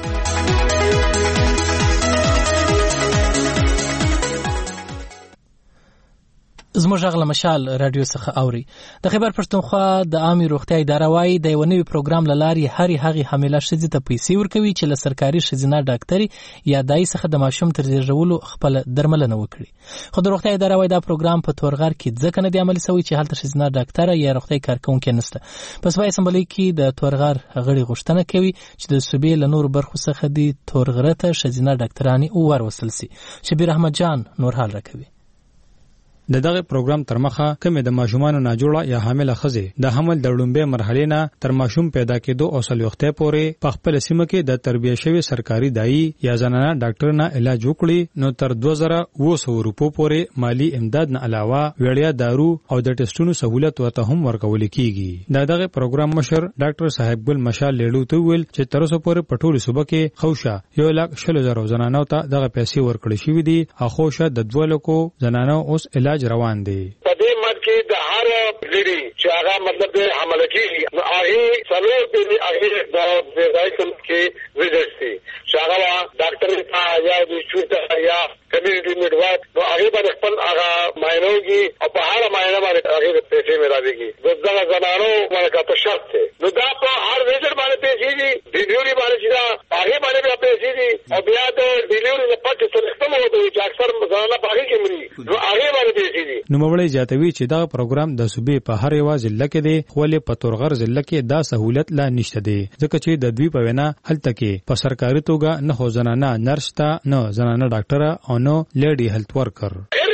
زموږ غږ له مشال رادیو څخه اوري. د خیبر پښتونخوا د عامې روغتیا اداره وایي د یو نوي پروګرام له لارې هرې هغې حامله ښځې ته پیسې ورکوي چې له سرکاري ښځینه ډاکټرې یا دایي څخه د ماشوم تر زیږولو خپله درملنه وکړي. خو د روغتیا اداره وایي دا پروګرام په تورغر کې ځکه نه دی عملي شوی چې هلته ښځینه ډاکټره یا روغتیایي کارکوونکې نشته. په صوبایي اسامبلۍ کې د تورغر غړي غوښتنه کوي چې د صوبې له نورو برخو څخه دې تورغره ته ښځینه ډاکټرانې وروستل سي. شبیر احمد جان نور حال راکوي. د دغه پروګرام تر مخه کومې د ماشومانو ناجوړه یا حامله ښځې د حمل د لومړۍ مرحلې نه تر ماشوم پیدا کېدو او څلوېښتۍ پورې په خپله سیمه کې د تربیه شوي سرکاري دایي یا زنانه ډاکټر نه علاج وکړي نو تر دوه زره اوه سوه روپو پورې مالي امداد نه علاوه وړیا دارو او د ټسټونو سهولت ورته هم ورکول کېږي. د دغه پروګرام مشر ډاکټر صاحب ګل مشال لیړو ته وویل چې تر اوسه پورې په ټولو صوبه کې خوشه یو لاک شلو زرو زنانو ته دغه پیسې ورکړل شوي دي او خوشه د دوه لکو زنانو اوس علاج روان دی. په دې مرګ کې د هر لري چې هغه مطلب د حمله کېږي نو هغې څلور دې هغې د غذایي کمپ کې ویزټ دي چې هغه ډاکټر ته یا د چور ته یا کمیونټي میډوایف نو هغې باندې خپل هغه معاینه وکړي او په هره معاینه باندې هغې د پیسې ملاوېږي. د دغه زنانو باندې په شرط دی نو دا په هر ویزټ باندې پیسې دي. ډیلیوري باندې چې دا هغې باندې بیا پیسې دي او بیا د ډیلیوري نه پټې څلوېښتم وته وي چې اکثر زنانه په هغې کې مري نو هغې باندې پیسې دي. نوموړی زیاتوي چې دغه پروګرام د صوبې په هر یوه ضلع کې دی خو ولې په تورغر ضلع کې دا سهولت لا نشته دی ځکه چې د دوی په وینا هلته کې په سرکاري توګه نه خو زنانه نرس ته نه زنانه ډاکټره او نه لیډي هیلث ورکر.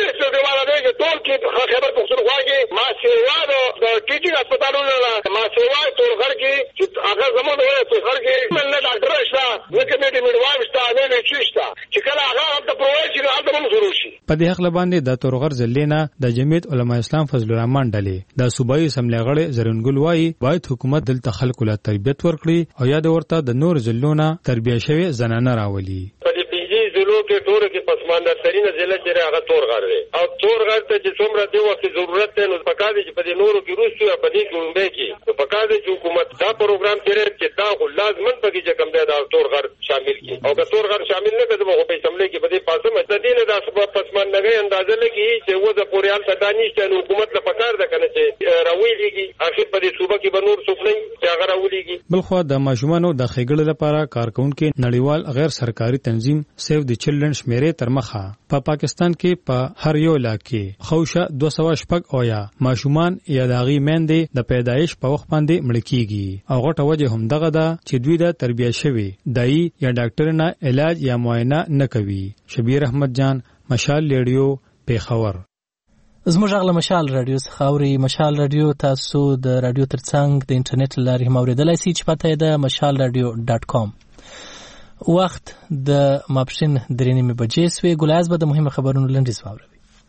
خیبر پختونخوا کې ما سیوا د ټیچینګ هسپتالونو ما سیوا تورغر کې چې هغه زموږ د تورغر کې نه ډاکټر شته نه کمیټي میډوایف شته نه لیچي شته چې کله هغه د پرووایډ شي هلته هم شروع شي. په دې حق باندې د تورغر ځلینا د جمعیت علما اسلام فضل الرحمن ډلې د صوبایي اسمبلی غړي زرنګل وایي باید حکومت دلته خلکو له تربیت ورکړي او یا د ورته د نور ځلونه تربیه شوی زنانه راولي. کې ټول کې پسماندار ترين ضلع چې هغه تورغر دی او تورغر ته چې څومره دی وخت ضرورت دی نو پکاره چې په دې نورو کې روسو یا په دې ګومبه کې نو پکاره چې حکومت دا پروګرام تیرې چې دا خو لازمن پکې چې کم دی دا تورغر شامل کی او که تورغر شامل نه کړي به په سملې کې په دې پاسه مستدین دا سبب پسماندګي اندازه لګي چې وځه پوریال ته دانیشته نو حکومت له پکار ده کنه چې راویږي اخر په دې صوبه کې بنور سپلې چې هغه راولېږي. بلخو د ماشومانو د خېګړې لپاره کارکونکو نړیوال غیر سرکاري تنظیم سیو د چلډرن شمیرې تر مخه په پا پاکستان کې په پا هر یو علاقې خوشه دوه سوه شپږ اویا ماشومان یا داغي میندې د پیدایش په وخت باندې مړ کیږي او غټه وجه هم دغه ده چې دوی د تربیه شوی دای یا ډاکټر نه علاج یا معاینه نه کوي. شبیر احمد جان، مشال ریډیو، پیښور. زموږ غله مشال رادیو څخه اوري. مشال رادیو تاسو د رادیو ترڅنګ د انټرنیټ لارې هم اوریدلای شئ چې پته ده مشال رادیو ډاټ کام. وخت د ماپښین درې نیمې بجې سوې. ګلایز به د مهمه خبرونو لنډیز واوروي.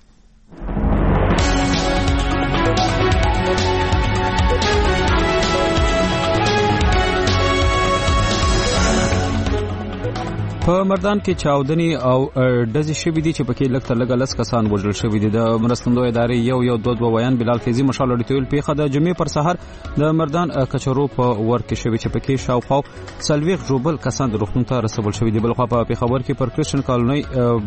په مردان کې چاودنی او ډزې شوې دي چې پکې لږ تر لږه لس کسان وژل شوي دي. د مرستندوی ادارې یو یو دوه دوه ویان بلال فیضي مشال اړیتویل پیښه د جمعې پر سحر د مردان کچرو په ور کې شوې چې پکې شاوخوا څلوېښت ژوبل کسان د روغتون ته رسول شوي دي. بلخوا په پیښور کې پر کرسچن کالونی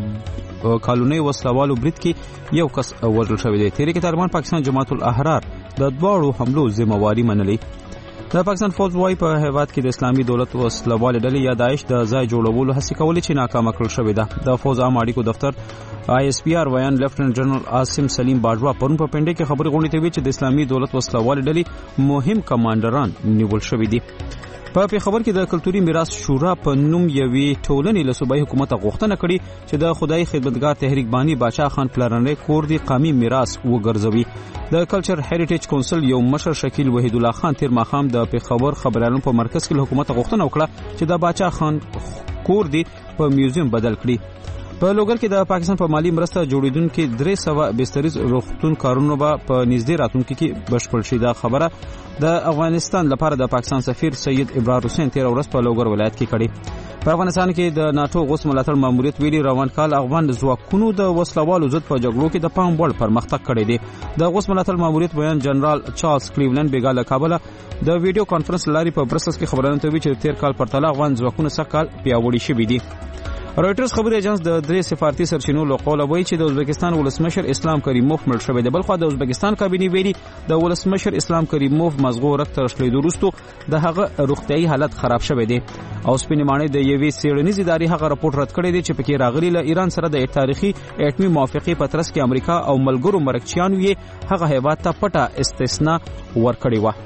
کالونی وسلوالو برید کې یو کس وژل شوی دی. تحریک طالبان پاکستان جماعت الاحرار د دواړو حملو ذمہواری منلې. د پاکستان فوج وايي په هیواد کې د اسلامي دولت وسلوال ډلې یا داعش د ځای جوړولو هڅه کولې چې ناکام کړل شوې ده. د فوج عام اړیکو دفتر آی اس پی آر ویان لیفټننټ جنرال عاصم سلیم باجوا پرون په پنډه کې خبري غونډې ته وی چې د اسلامي دولت وسلوال ډلې مهم کمانډران نیول شوې دي. په پیښور کې د کلتوري میراث شورا په نوم یوې ټولنې له صوبایي حکومت غوښتنه کړې چې د خدای خدمتګار تحریک بانی باچا خان پلرنۍ کور دی قومي میراث وګرځوي. د کلچر هریټیج کونسل یو مشر شکیل وحید الله خان تیر ماخام د پیښور خبريالانو په مرکز کې له حکومت غوښتنه وکړه چې د باچا خان کور دی په میوزیم بدل کړي. په لوګر کې د پاکستان په مالی مرسته جوړیدونکو درې سوه بستریز روغتون کارونه به په نږدې راتلونکي کې بشپړ شي. دا خبره د افغانستان لپاره د پاکستان سفیر سید ابرار حسین تیر ورځ په لوګر ولایت کې کړي. په افغانستان کې د ناتو غوث ملاتړ ماموریت ویلي روان کال افغان ځواکونو د وسلوالو ضد په جګړو کې د پام وړ پرمختګ کړی دی. د غوث ملاتړ ماموریت بیان جنرال چارلز کلیولند بیګاله کابل د ویډیو کانفرنس لاري په برسلز کې خبرونه کوي چې تیر کال پرتله افغان ځواکونه سکهال پیاوړي شوي دي. رويټرز خبري ایجنس د درې سفارتي سرچینو له قوله وایي چې د ازبکستان ولسمشر اسلام کریموف مړ شوی دی. بلخو د ازبکستان کابینه ویلي د ولسمشر اسلام کریموف مزغو رکته شلې وروسته د هغه روغتيایي حالت خراب شوی دی. او سپینمانه د یوې سیړنیز ادارې هغه راپورټ رد کړی دی چې پکې راغلي له ایران سره د تاریخي اټومي موافقه په ترڅ کې امریکا او ملګرو مرکچیان وی هغه هیواد ته پټه استثناء ورکړی و.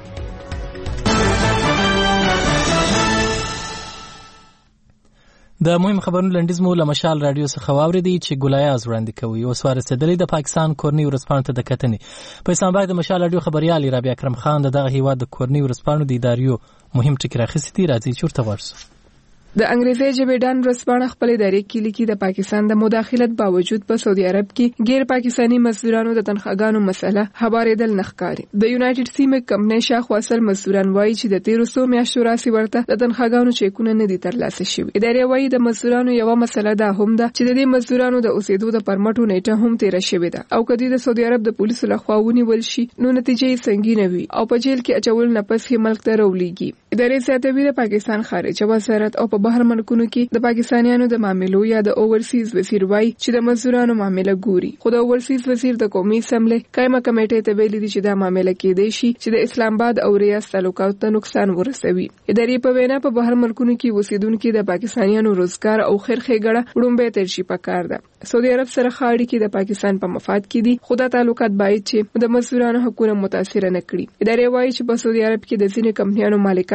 د مهم خبرونو لنډیز مو له مشال رادیو څخه واوریدي چې ګولایاز وړاندې کوي. او سوار رسیدلې د پاکستان کورنی ورسپانو ته د کتنې په اسلام آباد د مشال رادیو خبريال رابعه اکرم خان دغه هیواد د کورنی ورسپانو د اداریو مهم ټکی راخستي راځي چورته ورسو. د انګریزي ژبې ډان ورسپانه خپل ادارې کې لیکي د پاکستان د مداخلت باوجود په سعودي عرب کې غیر پاکستانی مزدورانو د تنخواګانو مسله خبرېدل نخکاري. د یونایټډ سیمه کمپنۍ شاخ وصل مزدوران وایي چې د تیرو څو میاشتو راسي ورته د تنخواګانو چیکونه نه دي ترلاسه شوي. ادارې وایي د مزدورانو یو مسله ده هم ده چې د دې مزدورانو د اوسېدو د پرمټو نیټه هم تیر شوې ده او کدی د سعودي عرب د پولیسو لخوا ونیول شي نو نتیجې سنگینه وي او په جیل کې اچول نه پس یې ملک ته راولېږي. ادارې زیاتوي د پاکستان خارجه وزارت او په بهر ملکونو کې د پاکستانیانو د معاملو یا د اوورسیز وزیر وای چې د مزدورانو معاملې ګوري. خو د اوورسیز وزیر د قومي اسمبلی قائمه کمیټې ته ویلي دي چې دا معاملې کې دی شي چې د اسلام آباد او ریاض تعلقاتو ته نقصان ورسوي. ادارې په وینا په بهر ملکونو کې اوسیدونکو د پاکستانیانو روزګار او خیر ښېګړه وړاندې ترشي پکار ده. سعودي عرب سره خاړي کې د پاکستان په مفاد کې دي خو دا تعلقات باید چې د مزدورانو حقوق متاثر نه کړي. ادارې وایي چې په سعودي عرب کې د ځینې کمپنیانو مالکان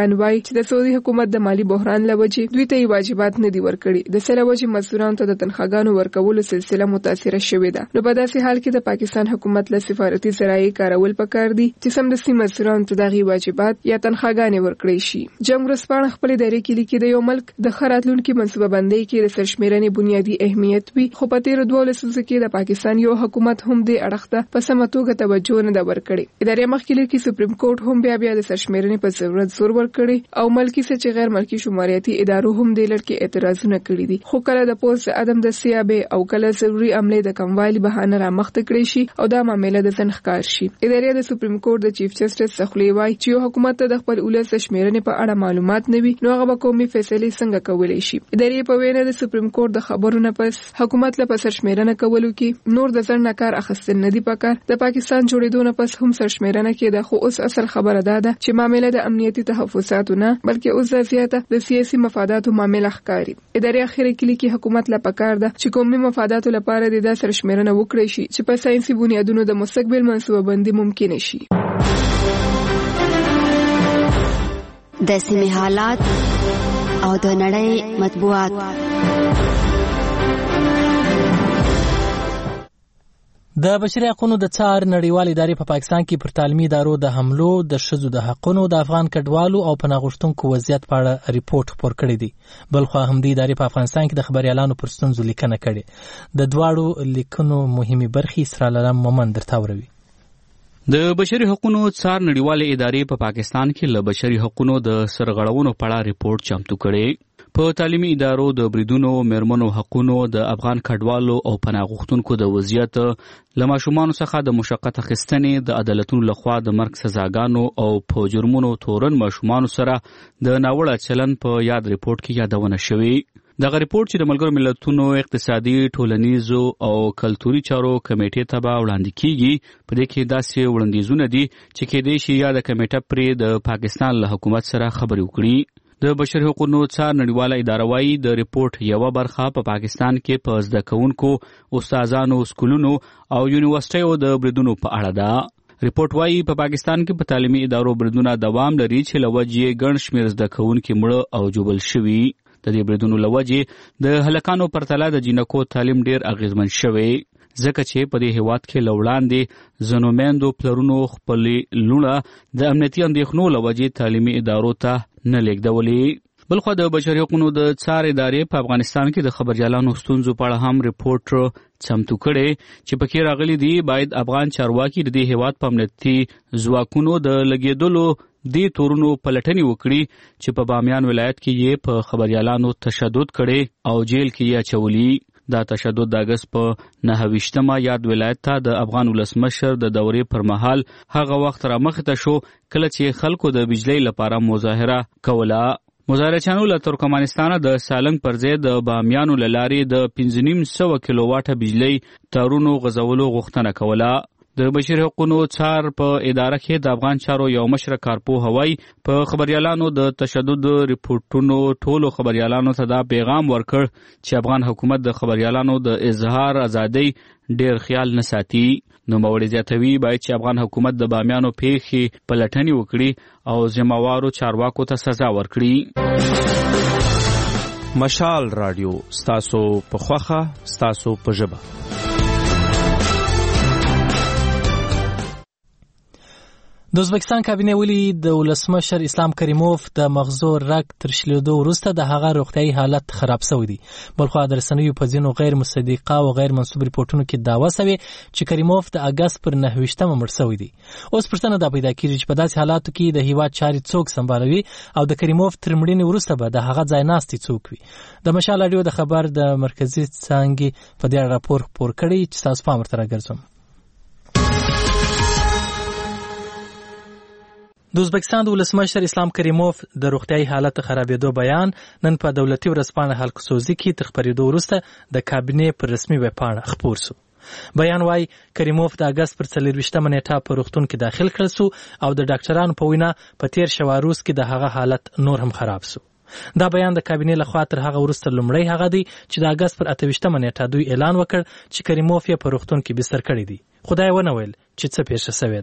خبريالان وایي چې د سعودي حکومت د مالی بحران لوجې دوی ته واجبات نه دي ورکړي د سره وجې مزدورانو ته د تنخواګانو ورکولو سلسله متاثره شوې ده. نو په داسې حال کې د پاکستان حکومت له سفارتي ذرایع کارول پکار دي چې سمدستي مزدورانو ته دغه واجبات یا تنخواګانې ورکړي شي. جنگ ورسپانه خپل ادارې کې لیکي د یو ملک د خراتلونکو منصوبه بندۍ کې د سرشمیرنې بنیادی اهمیت وي، خو په تیر دوه لسیزو کې د پاکستان یو حکومت هم دې اړخ ته په سمه توګه توجه نه ده ورکړې. ادارې مخکې لیکي سپریم کورټ هم بیا بیا د سرشمیرنې په ضرورت زور ورکړي او ملکی څه چې غیر ملکی شماریاتي ادارو هم دې لړ کې اعتراضونه کړي دي، خو کله د پوز عدم د سیابه او کله ضروري عملې د کموالي بهانه را مخته کړي شي او دا معاملې د تنخکار شي. ادارې د سپریم کورټ د چیف جسټس څخه وایي چې یو حکومت ته د خپل ولس شمیرنې په اړه معلومات نه وي نو هغه به قومي فیصلې څنګه کولای شي. ادارې په وینا د سپریم کورټ د خبرونو پس حکومت له سرشمیرنه کولو کې نور د ځنه کار اخیستل نه دی پکار. د پاکستان جوړېدو نه پس هم سرشمیرنه کې د خو اوس اصل خبره ده چې معاملې د امنیتي تحفظاتو نه بلکې اوس د زیاته د سیاسي مفاداتو معاملې ښکاري. ادارې اخیری کې لیکي حکومت له پکار ده چې قومي مفاداتو لپاره د سرشمیرنه وکړي شي چې په ساينسي بنیادونو د مستقبل منصوبه بندي ممکن شي. د سیمې حالات او د نړۍ مطبوعات. د بشري حقوقو د څار نړیوال ادارې په پاکستان کې پر تعلیمي ادارو د حملو د ښځو د حقوقو د افغان کډوالو او پناه غوښتونکو وضعیت په اړه ریپورت خپور کړی دی. بلخو همدې ادارې په افغانستان کې د خبريالانو پر ستونزو لیکنه کړې. د دواړو لیکنو مهمه برخې سرالم مومن درته وروي. د بشري حقوقو څار نړیوال ادارې په پاکستان کې له بشري حقوقو د سرغړونو په اړه ریپورت چمتو کړی. په تعلیمي ادارو د بریدونو، میرمنو حقوقو، د افغان کډوالو او پناه غوښتونکو د وضعیت، له ماشومانو څخه د مشقت اخیستنې، د عدالتونو لخوا د مرګ سزاګانو او په جرمونو تورن ماشومانو سره د ناوړه چلن په یاد ریپورت کې یادونه شوې. دغه ریپورت چې د ملګرو ملتونو اقتصادي، ټولنیزو او کلتوري چارو کمیټې ته به وړاندې کیږي. په دې کې داسې وړاندیزونه دي چې کېدای شي یا د کمیټه پرې د پاکستان له حکومت سره خبرې وکړي. د بشري حقوقو څار نړیواله اداره وايي د ریپورت یوه برخه په پا پاکستان کې په زده کوونکو، استادانو، سکولونو او یونیورسيټیو د بریدونو په اړه ده. ریپورت وايي په پا پاکستان کې په تعلیمي ادارو بریدونه دوام لري چې له وجې ګڼ شمېر زده کوونکي مړه او جوبل شوي. د دې بریدونو له وجې د هلکانو پرتله د جینکو تعلیم ډیر اغیزمن شوی، ځکه چې په دې هیواد کې له وړاندې ځینو میندو پلرونو خپلې لوڼه د امنیتي اندېښنو له وجې تعلیمي ادارو ته نه لیږدولې. بلخو د بشري حقوقو د څار ادارې په افغانستان کې د خبريالانو ستونزو په اړه هم ریپورت چمتو کړي چې پکې راغلي دي باید افغان چارواکي د دې هیواد په امنیتي ځواکونو د لګیدلو دې تورونو پلټنې وکړي چې په بامیان ولایت کې یې په خبريالانو تشدد کړي او جیل کې یې اچولي. دا تشدد د اگست په نهه ویشتمه یاد ولایت ته د افغان ولسمشر د دورې پر مهال هغه وخت را مخته شو کله چې خلکو د بجلی لپاره مظاهره کوله. مظاهرچیانو له ترکمنستان د سالنګ پر ځای د بامیانو له لارې د پنځه نیم سوه کیلو واټه بجلی تارونو غځولو غوښتنه کوله. د بشري حقوقو څار په اداره کې د افغان چارو یو مشر کارپو هوای په خبريالانو د تشدد ریپورتونو ټولو خبريالانو ته دا پیغام ورکړ چې افغان حکومت د خبريالانو د اظهار ازادۍ ډیر خیال نه ساتي. نو موري زیاتوي باید چې افغان حکومت د بامیانو پیښې پلټنې وکړي او ذمہوارو چارواکو ته سزا ورکړي. مشال رادیو ستاسو په خوخه ستاسو په ژبه. د ازبکستان کابینه ویلي د ولسمشر اسلام کریموف د مغزو رګ تر شلیدو وروسته د هغه روغتیايي حالت خراب شوی دی. بلخو د رسنیو په ځینو غیر مصدقه او غیر منسوب ریپورتونو کې دعوا شوی چې کریموف د اگست پر نهه ویشتمه مړ شوی دی. اوس پرڅنه دا پیدا کیږي چې په داسې حالاتو کې د هیواد چاري څوک سمبالوي او د کریموف تر مړینې وروسته به د هغه ځای ناستي څوک وي. د مشال رادیو د خبر د مرکزی څنګه په دې راپور خپور کړی چې تاسو پام ورته راګرځوم. د ازبکستان د ولسمشر اسلام کریموف د روغتیايي حالت خرابېدو بیان نن په دولتي ورځپاڼه حلقسوزي کې تر خبرېدو وروسته د کابینې پر رسمي ویبپاڼه خپور شو. بیان وايي کریموف د اگست پر څلرویشتمه نیټه په روغتون کې داخل کړل شو او د ډاکټرانو په وینا په تیر شوه روز کې د هغه حالت نور هم خراب شو. دا بیان د کابینې لخوا تر هغه وروسته لومړی هغه دی چې د اگست پر اته ویشتمه نیټه دوی اعلان وکړ چې کریموف یې په روغتون کې بستر کړی دی. خدای ونه ویل چې څه پیښه شوې ده.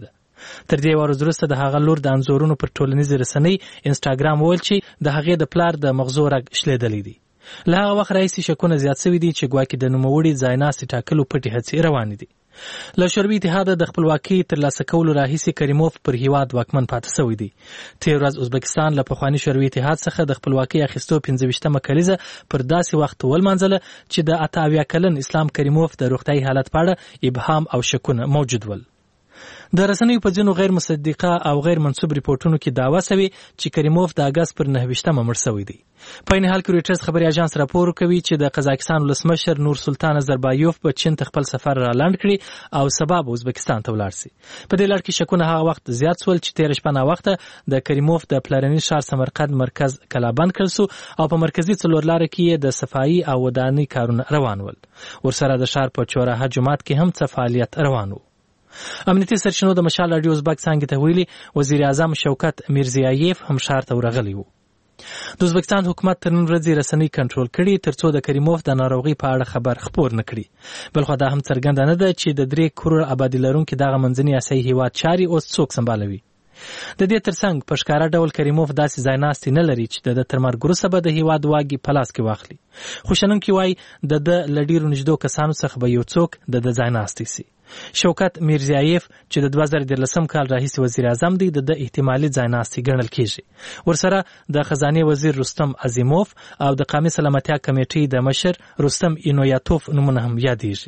تر دې ورځ وروسته د هغه لور د انځورونو پر ټولنیزې رسنۍ انسټاګرام وویل چې د هغې د پلار د مغزو رګ شلیدلی دی. له هغه وخت راهیسې شکونه زیات شوي دي چې ګواکې د نوموړي ځایناستي ټاکلو پټې هڅې روانې دي. له شوروي اتحاده د خپلواکۍ ترلاسه کولو راهیسې کریموف پر هیواد واکمن پاتې شوی دی. تېره ورځ ازبکستان له پخواني شوروي اتحاد څخه د خپلواکۍ اخیستو پنځه ویشتمه کلیزه پر داسې وخت ولمانځله چې د اته اویا کلن اسلام کریموف د روغتیايي حالت په اړه ابهام او شکونه موجود ول. د رسنیو په ځینو غیر مصدقه او غیر منسوب ریپورټونو کې دعوا شوې چې کریموف د اګست پر نهه ویشتمه مړ شوی دی. په این حال کې رویټرز خبري اژانس راپور کوي چې د قزاقستان ولسمشر نور سلطان نظربایوف په چین ته خپل سفر را لاند کړي او سبا به ازبکستان ته ولاړ شي. په دې لړ کې شکونه هغه وخت زیات شول چې تېره شپه ناوخته د کریموف د پلرني ښار سمرقند مرکز کلابند کړل شو او په مرکزي څلورلارې کې د صفایي او ودانۍ کارونه روان ول. ورسره د ښار په چوراها جومات کې هم څه فعالیت روان و. امنیتي سرچینو د مشال راډیو ازبک څانګې ته ویلي وزیر اعظم شوکت میرزیایف هم ښار ته ورغلی و. د ازبکستان حکومت تر نن ورځې رسنۍ کنټرول کړي ترڅو د کریموف د ناروغۍ په اړه خبر خپور نه کړي. بلخو دا هم څرګنده نه ده چې د درې کروړ آبادي لرونکي دغه منځني اسیایي هیواد چارې اوس څوک سمبالوي. د دې ترڅنګ په ښکاره ډول کریموف داسې ځایناستي نه لري چې د تر مرګ وروسته به د هیواد واګې په لاس کې واخلي. خو شنونکي وایي د ده له ډېرو نږدې کسانو څخه به یو څوک د ده ځایناستی سي. شوکت میرزیایف چې د دوه زره دولسم کال راهیسې وزیر اعظم دی د احتمالي ځایناستي ګڼل کیږي. ورسره د خزانې وزیر رستم عظیموف او د قومي سلامتیا کمیټې د مشر رستم اینویاتوف نومونه هم یادېږي.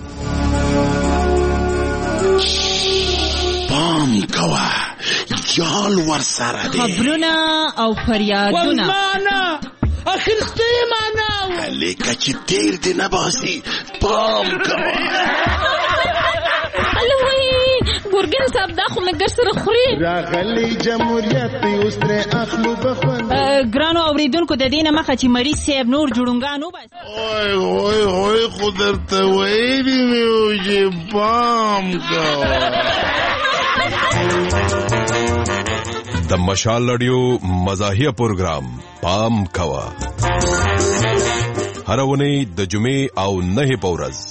پام کوه جال ورسره دی خبرونه او فریادونه اخرسته معنا لیکه چې تیر دی نباسي پام کوه ګورګین صاحب دا خو مګر سره خوري راغلی جمهوریت اوس تر اخلو بخون ګرانو اوریدونکو د دینه مخه چې مریض صاحب نور جوړونګانو بس اوه اوه اوه خو درته ویلي مې و چې پام کوه. د مشال راډیو مزاحیه پروګرام پام کوه هره اونۍ د جمعې او نهه په ورځ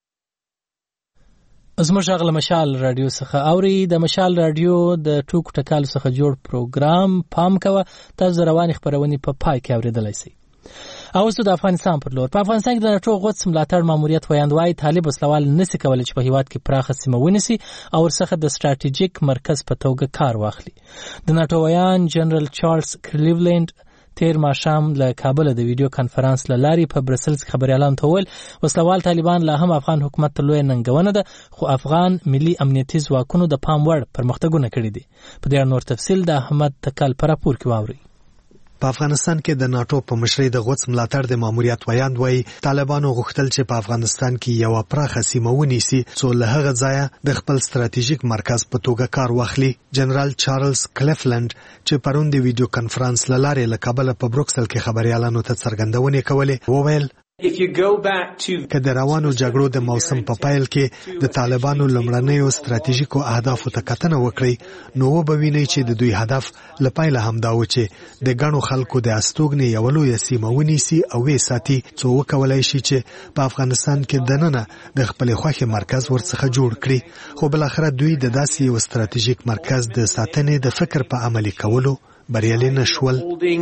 زموږ غږ مشال راډیو څخه اوري. د مشال راډیو د ټوکو ټکالو څخه جوړ پروګرام پام کوه تاسو روانې خبرونې په پای کې اوریدلای شئ. او اوس د افغانستان پر لور. په افغانستان کې د ناټو غوڅ ملاتړ ماموریت ویاندوی طالب وسلوال نسی کولای چې په هیواد کې پراخه سیمه ونیسي او ورڅخه د ستراتیژیک مرکز په توګه کار واخلي. د ناټو ویان جنرال چارلز کلیولند تیر ماښام له کابل د ویډیو کانفرنس له لارې په برسلز کې خبريالانو ته وویل وسلوال طالبان لا هم افغان حکومت ته لویه ننګونه ده خو افغان ملي امنیتي ځواکونو د پام وړ پرمختګونه کړي دي. په دې نور تفصیل د احمد تکل پر راپور کې واوري. په افغانستان کې د ناټو په مشرۍ د غوڅ ملاتړ د ماموریت ویاند وایي طالبانو غوښتل چې په افغانستان کې یو پراخه سیمه ونیسي څو له هغه ځایه د خپل ستراتیژیک مرکز په توګه کار واخلي. جنرال چارلز کلیفلند چې پرون د ویډیو کانفرنس له لارې له کابل په بروکسل کې خبريالانو ته څرګندونې کولې وویل که د روانو جګړو د موسم په پایل کې د طالبانو لمړنیو ستراتیژیکو اهدافو ته کتنه وکړي نو وبوینئ چې د دوی هدف له پایله همدا و چې د ګڼو خلکو د استوګنې یو لویه سیمه ونیسي او وې ساتي څو وکولای شي چې په افغانستان کې دننه د خپلې خوښې مرکز ورڅخه جوړ کړي. خو بلاخره دوی د داسې یو ستراتیژیک مرکز د ساتنې د فکر په عملي کولو بریالي نشول.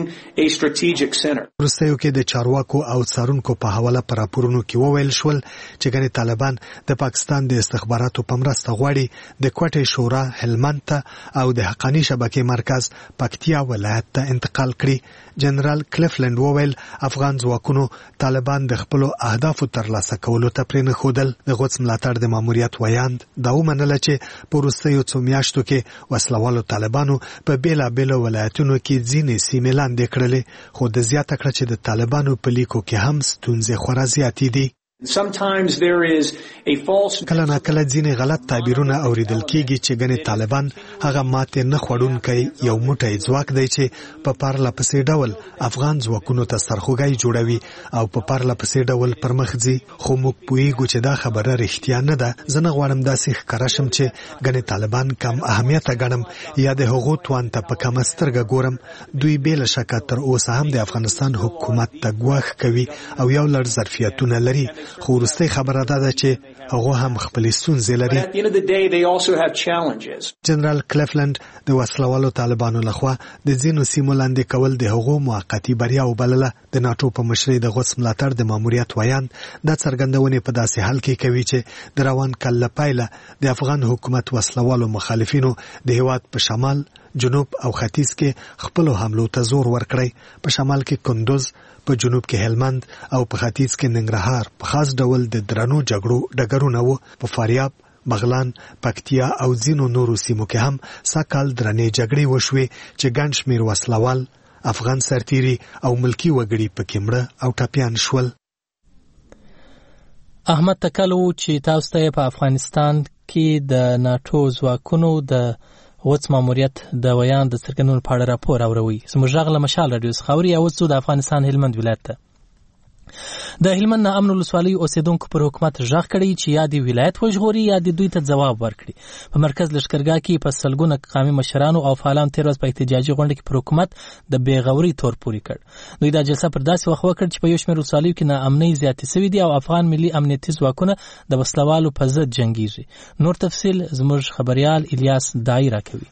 وروستیو کې د چارواکو او څارونکو په حواله پر راپورونو کې وویل شول چې ګنې طالبان د پاکستان د استخباراتو په مرسته غواړي د کوټې شورا هلمند ته او د حقانی شبکې مرکز پکتیا ولایت ته انتقال کړي. جنرال کلیفلند وویل افغان ځواکونو طالبان د خپل اهدافو ترلاسه کولو ته پرې نه ښودل. د غوڅ ملاتړ د ماموریت ویاند دا ومنله چې په وروستیو څو میاشتو کې وسلوالو طالبانو په بیلابیلو ولایتونو کې ځینې سیمې لاندې کړلې خو د زیاته کړه چې د طالبانو په لیکو کې هم ستونزې خورا زیاتې دي. کله نا کله ځینې غلط تعبیرونه اوریدل کیږي چې ګنې طالبان هغه ماته نه خوړونکی یو موټی ځواک دی چې په پارله پسې ډول افغان ځواکونو ته سرخوږی جوړوي او په پارله پسې ډول پرمخ ځي. خو موږ پوهیږو چې دا خبره رښتیا نه ده. زه نه غواړم داسې ښکاره شم چې ګنې طالبان کم اهمیته ګڼم یا د هغو توان ته په کمه سترګه ګورم. دوی بې له شکه تر اوسه هم د افغانستان حکومت ته ګواښ کوي او یو لړ ظرفیتونه لري خو وروستۍ خبره ده چې هغه هم خپل ستونزې لري. جنرال کلیفلند د وسلوالو طالبانو لخوا د ځینو سیمو لاندې کول د هغو موقتی بریا وبلله. د ناټو په مشرۍ د غوڅ ملاتړ د ماموریت ویان د څرګندونې په داسې حال کې کوي چې د روان کال له پیله د افغان حکومت وسلوالو مخالفینو د هیواد په شمال، جنوب او ختیځ کې خپل حملو ته زور ورکړی. په شمال کې کندوز، په جنوب کې هلمند او په ختیځ کې ننګرهار په خاص ډول د درنو جګړو ډګرونه وو. په فاریاب، بغلان، پکتیا او ځینو نورو سیمو کې هم سکهال درنې جګړې وشوې چې ګڼ شمېر وسلوال، افغان سرتیري او ملکی وګړي پکې مړه او ټپیان شول. احمد تکلو چې تاسو ته په افغانستان کې د ناټو ځواکونو د غوڅ ماموریت د ویان د څرګندونې په اړه راپور اوروي. زموږ غږ له مشال راډیو څخه اوري. او څو د افغانستان هلمند ولایت ته د هلمند نه امن ولسوالۍ اوسیدونکو پر حکومت غږ کړی چې یا د ولایت وژغوري یا د دوی ته ځواب ورکړي. په مرکز لښکرګاه کې په سلګونه قومي مشرانو او فعالانو تیر ورځ په احتجاجي غونډه کې پر حکومت د بېغورۍ تور پورې کړ. دوی دا جلسه پر داسې وخت وکړ چې په یو شمېر ولسوالیو کې ناامنۍ زیاتې سوي دي او افغان ملي امنیتي ځواکونه د وسلوالو په ضد جنګیږي. نور تفصیل زموږ خبريال الیاس دای راکوي.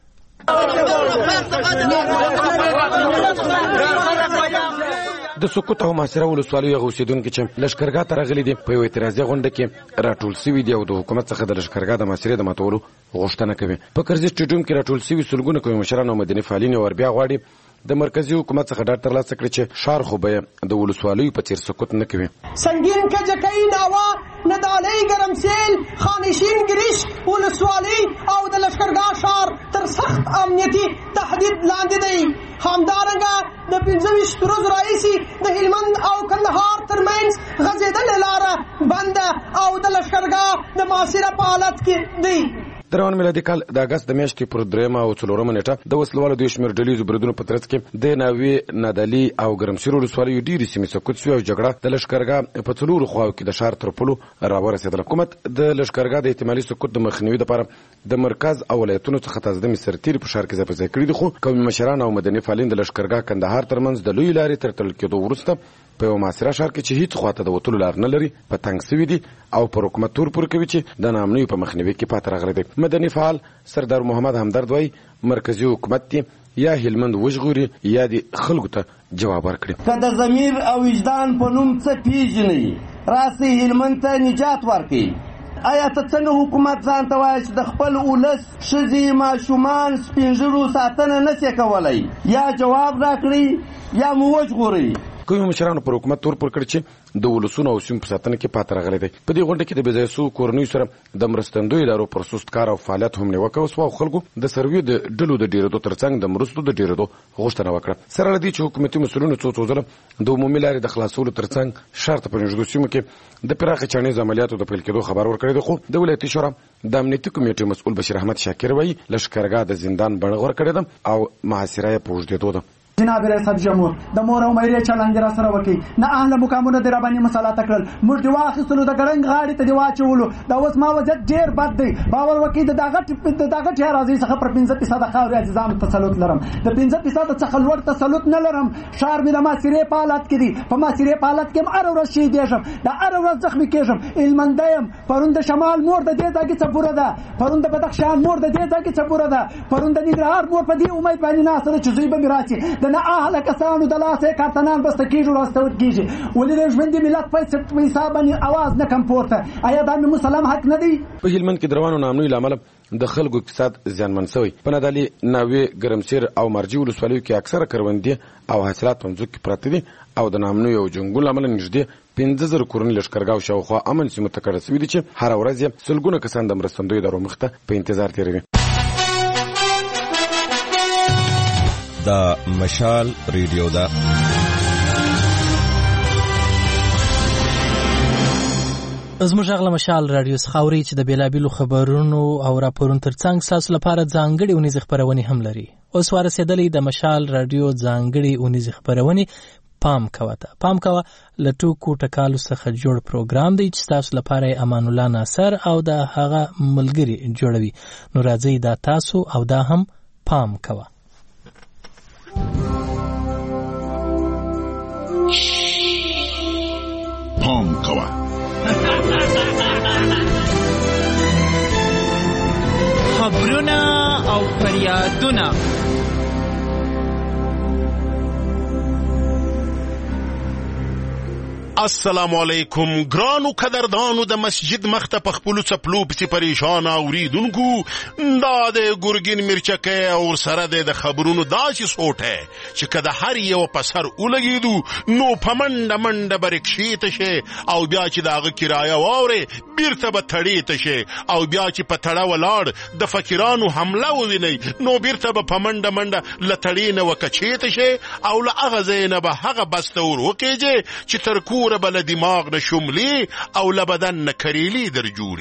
د سقوط او محاصره ولسوالیو غوښیدونکو چې لشکرګاه ته راغلي دي په یو اعتراضي غونډه کې راټول شوي دي او د حکومت څخه د لشکرګاه د محاصرې د ماتولو غوښتنه کوي. په کرزي سټیډیوم کې راټول شوي سلګونه قومي مشران او مدني فعالین وربیا غواړي د مرکزی حکومت څخه ډاډ ترلاسه کړي چې ښار خو به د ولسوالیو په څیر سقوط نه کوي. سنگین کجکی ناوا ندالۍ ګرمسیل خانشین ګریش ولسوالی او د لشکرګاه ښار تر سخت امنیتي تهدید لاندې دی. همدارنګه د پنځه ویشت ورځو راهیسې د هلمند او کندهار ترمنځ غځېدلې لاره بنده او د لشکرګاه د محاصره په حالت کې دی. د روان میلادي کال د اګست د میاشتې پر درېیمه او څلورمه نیټه د وسلوالو د یو شمېر ډلهییزو بریدونو په ترڅ کې د ناوې، نادعلي او ګرمسیر ولسوالیو ډېرې سیمې سقوط شوې او جګړه د لښکرګاه په څلورو خواو کې د ښار تر پلو راورسېدله. حکومت د لښکرګاه د احتمالي سقوط د مخنیوي لپاره د مرکز او ولایتونو څخه تازه سرتیري په ښار کې ځای په ځای کړي دي، خو قومي مشران او مدني فعالین د لښکرګاه کندهار ترمنځ د لویې لارې تر تړل کېدو وروسته په یو محاصره ښار کې چې هیڅ خواته د وتلو لار نه لري په تنګ سوي دي او پر حکومت تور پورې کوي چې د ناامنیو په مخنیوي کې پاتې راغلی دی. مدني فعال سردار محمد همدرد وایي مرکزي حکومت دی یا هلمند وژغوري یا د خلکو ته جواب ورکړي. که د ضمیر او وجدان په نوم څه پیژنئ راسئ هلمند ته نجات ورکړي. آیا ته څنګه حکومت ځان ته وایي چې د خپل ولس ښځې ماشومان سپین ږیرو ساتنه نشي کولی؟ یا جواب راکړئ یا مو وژغورئ. کومو مشرانو پر حکومت تور پر کړی چې د ولسونو او سیمو په ساتنه کې پاتې راغلی دی. په دې غونډه کې د بې ځایه سوو کورنیو سره د مرستندویو ادارو پر سست کار او فعالیت هم نیوکه وسوه او خلکو د سروې د ډلو د ډېرېدو ترڅنګ د مرستو د ډېرېدو غوښتنه وکړه. سره له دې چې حکومتي مسؤلینو څو څو ځله د عمومي لارې د خلاصولو ترڅنګ ښار ته په نږدې سیمو کې د پراخې چڼیزو عملیاتو د پیل کېدو خبر ورکړی دی، خو د ولایتي شورا د امنیتي کمیټې مسؤل بشیر احمد شاکر وایي لښکرګاه د زندان بڼه غوره کړې ده او محاصره یې په اوږدېدو ده. جناب ریاست جمهور د مور او مېرې چلند را سره وکي نه اهله مقامونه د رباني مسالات کړل موږ دی واخصلو د ګړنګ غاړي ته دی واچولو دا اوس ما وجه ډیر بد دی. باور وکي د داغه د داغه ټیا راځي څخه پر پنځه فیصد خاورې عزیزان تسلط لرم د پنځه فیصد څخه لوړ تسلط نه لرم. شهر مې د ماسيرې په حالت کې دی په ماسيرې په حالت کې هر ورځ شي دیږم دا هر ورځ زخمي کېږم. المندیم پرون د شمال مور د دې ځای کې څپوره ده پرون د بدخشان مور د دې ځای کې څپوره ده پرون د ننګرهار مور په دې امید باندې ناسره چې زوی به میراثي د نه اهله کسانو د لاسه کارتنان بسته کیږي راستول کیږي ولې د ژوند ملت په حساب باندې आवाज نه کم پورته. آیا دا مسلمان حق نه دی؟ په هلمند کې دروانو نامنوي لامل د خلکو اقتصاد زیانمن شوی. په نادعلي، ناوې، ګرمسیر او مرجي ولسوالیو کې اکثره کروندې او حاصلات په ځمکو کې پراته دي او د نامنوي او جنګونو لامل نږدې پنځه زره کورنۍ لښکرګاه او شاوخوا امن سیمو ته کډه شوي دي چې هره ورځ یې سلګونه کسان د مرستندویو ادارو مخته په انتظار تېروي. دا مشال ریډیو ده. زموږ غږ له مشال راډیو څخه اورئ چې د بېلابېلو خبرونو او راپورونو ترڅنګ ستاسو لپاره ځانګړې اونیزې خپرونې هم لري. اوس ورسېدلې د مشال راډیو ځانګړې اونیزې خپرونې پام کوه ته پام کوه له ټوکو ټکالو څخه جوړ پروګرام دی چې ستاسو لپاره امان الله ناصر او د هغه ملګري جوړوي. نو راځئ دا تاسو او دا هم پام کوه. پام کوه وختونه السلام علیکم ګرانو قدردانو د مسجد مخته په خپلو څپلو پسې پریشان اوریدونکو دا د ګرګین مرچکه او سره د خبرونو داسې سوټه چې کله هر یو په سر ولګیدو نو په منډه منډه برکشي ته شي او بیا چې داغه کرایه واوري بیرته به تړې ته شي او بیا چې په تړه ولاړ د فقیرانو حمله وویني نو بیرته به په منډه منډه لتړې نه وکچې ته شي او له هغه ځای نه به هغه بسته ور وکېږي چې تر کوره بل دماغ نه شملي او له بدن نه کریلي در جوړي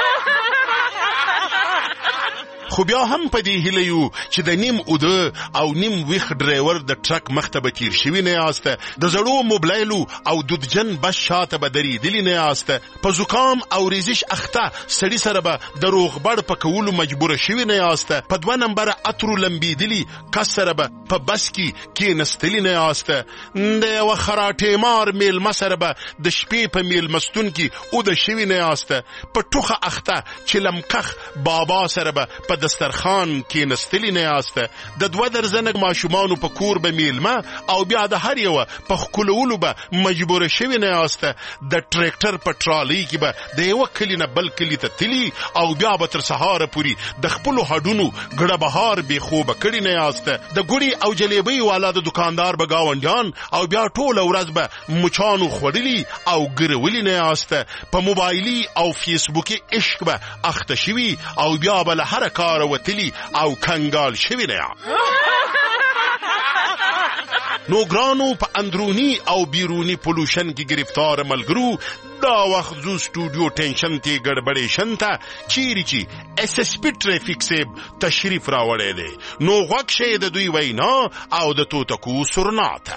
خو بیا هم په دې هیله یو چې د نیم اوده او نیم ویښ ډرایور د ټرک مخته به تیر شوي نه یاسته د زړو موبایلو او دودجن بس شاته به درېدلي نه یاسته په زکام او ریزش اخته سړي سره به د روغبړ په کولو مجبوره شوي نه یاسته په دوه نمبره اترو لمبېدلي کس سره به په بس کې کېنستلي نه یاسته د یوه خراټې مار میلمه سره به د شپې په میلمستون کې اوده شوي نه یاسته په ټوخه اخته چې لمکخ بابا سره به په دسترخوان کې نستلی نه یاسته د دوه درزنه ماشومانو په کور به میلمه او بیا د هر یو په خکلولو به مجبور شوی نه یاسته د ټریکټر په ټرالی کې به د یو کلی نه بل کلی ته تلی او بیا به تر سهار پوری د خپل هډونو ګړه بهار به خوب کړی نه یاسته د ګړي او جلیبي والا د دکاندار به گاونډیان او بیا ټول ورځ به مچانو خورلی او ګرولی نه یاسته په موبایلی او فیسبوکي عشق به اخته شوی او بیا به له هر کار وتلی او کنګال شوی نه نو ګرانو په اندرونی او بیرونی پولوشن کې گرفتار ملګرو دا وخت زو سټوډیو ټینشن ته ګډبډې شنته چیرې چی اس اس پی ټریفیک سیب تشریف راوړی دی نو غوږ شي د دوی وینا او د توتکو سرناته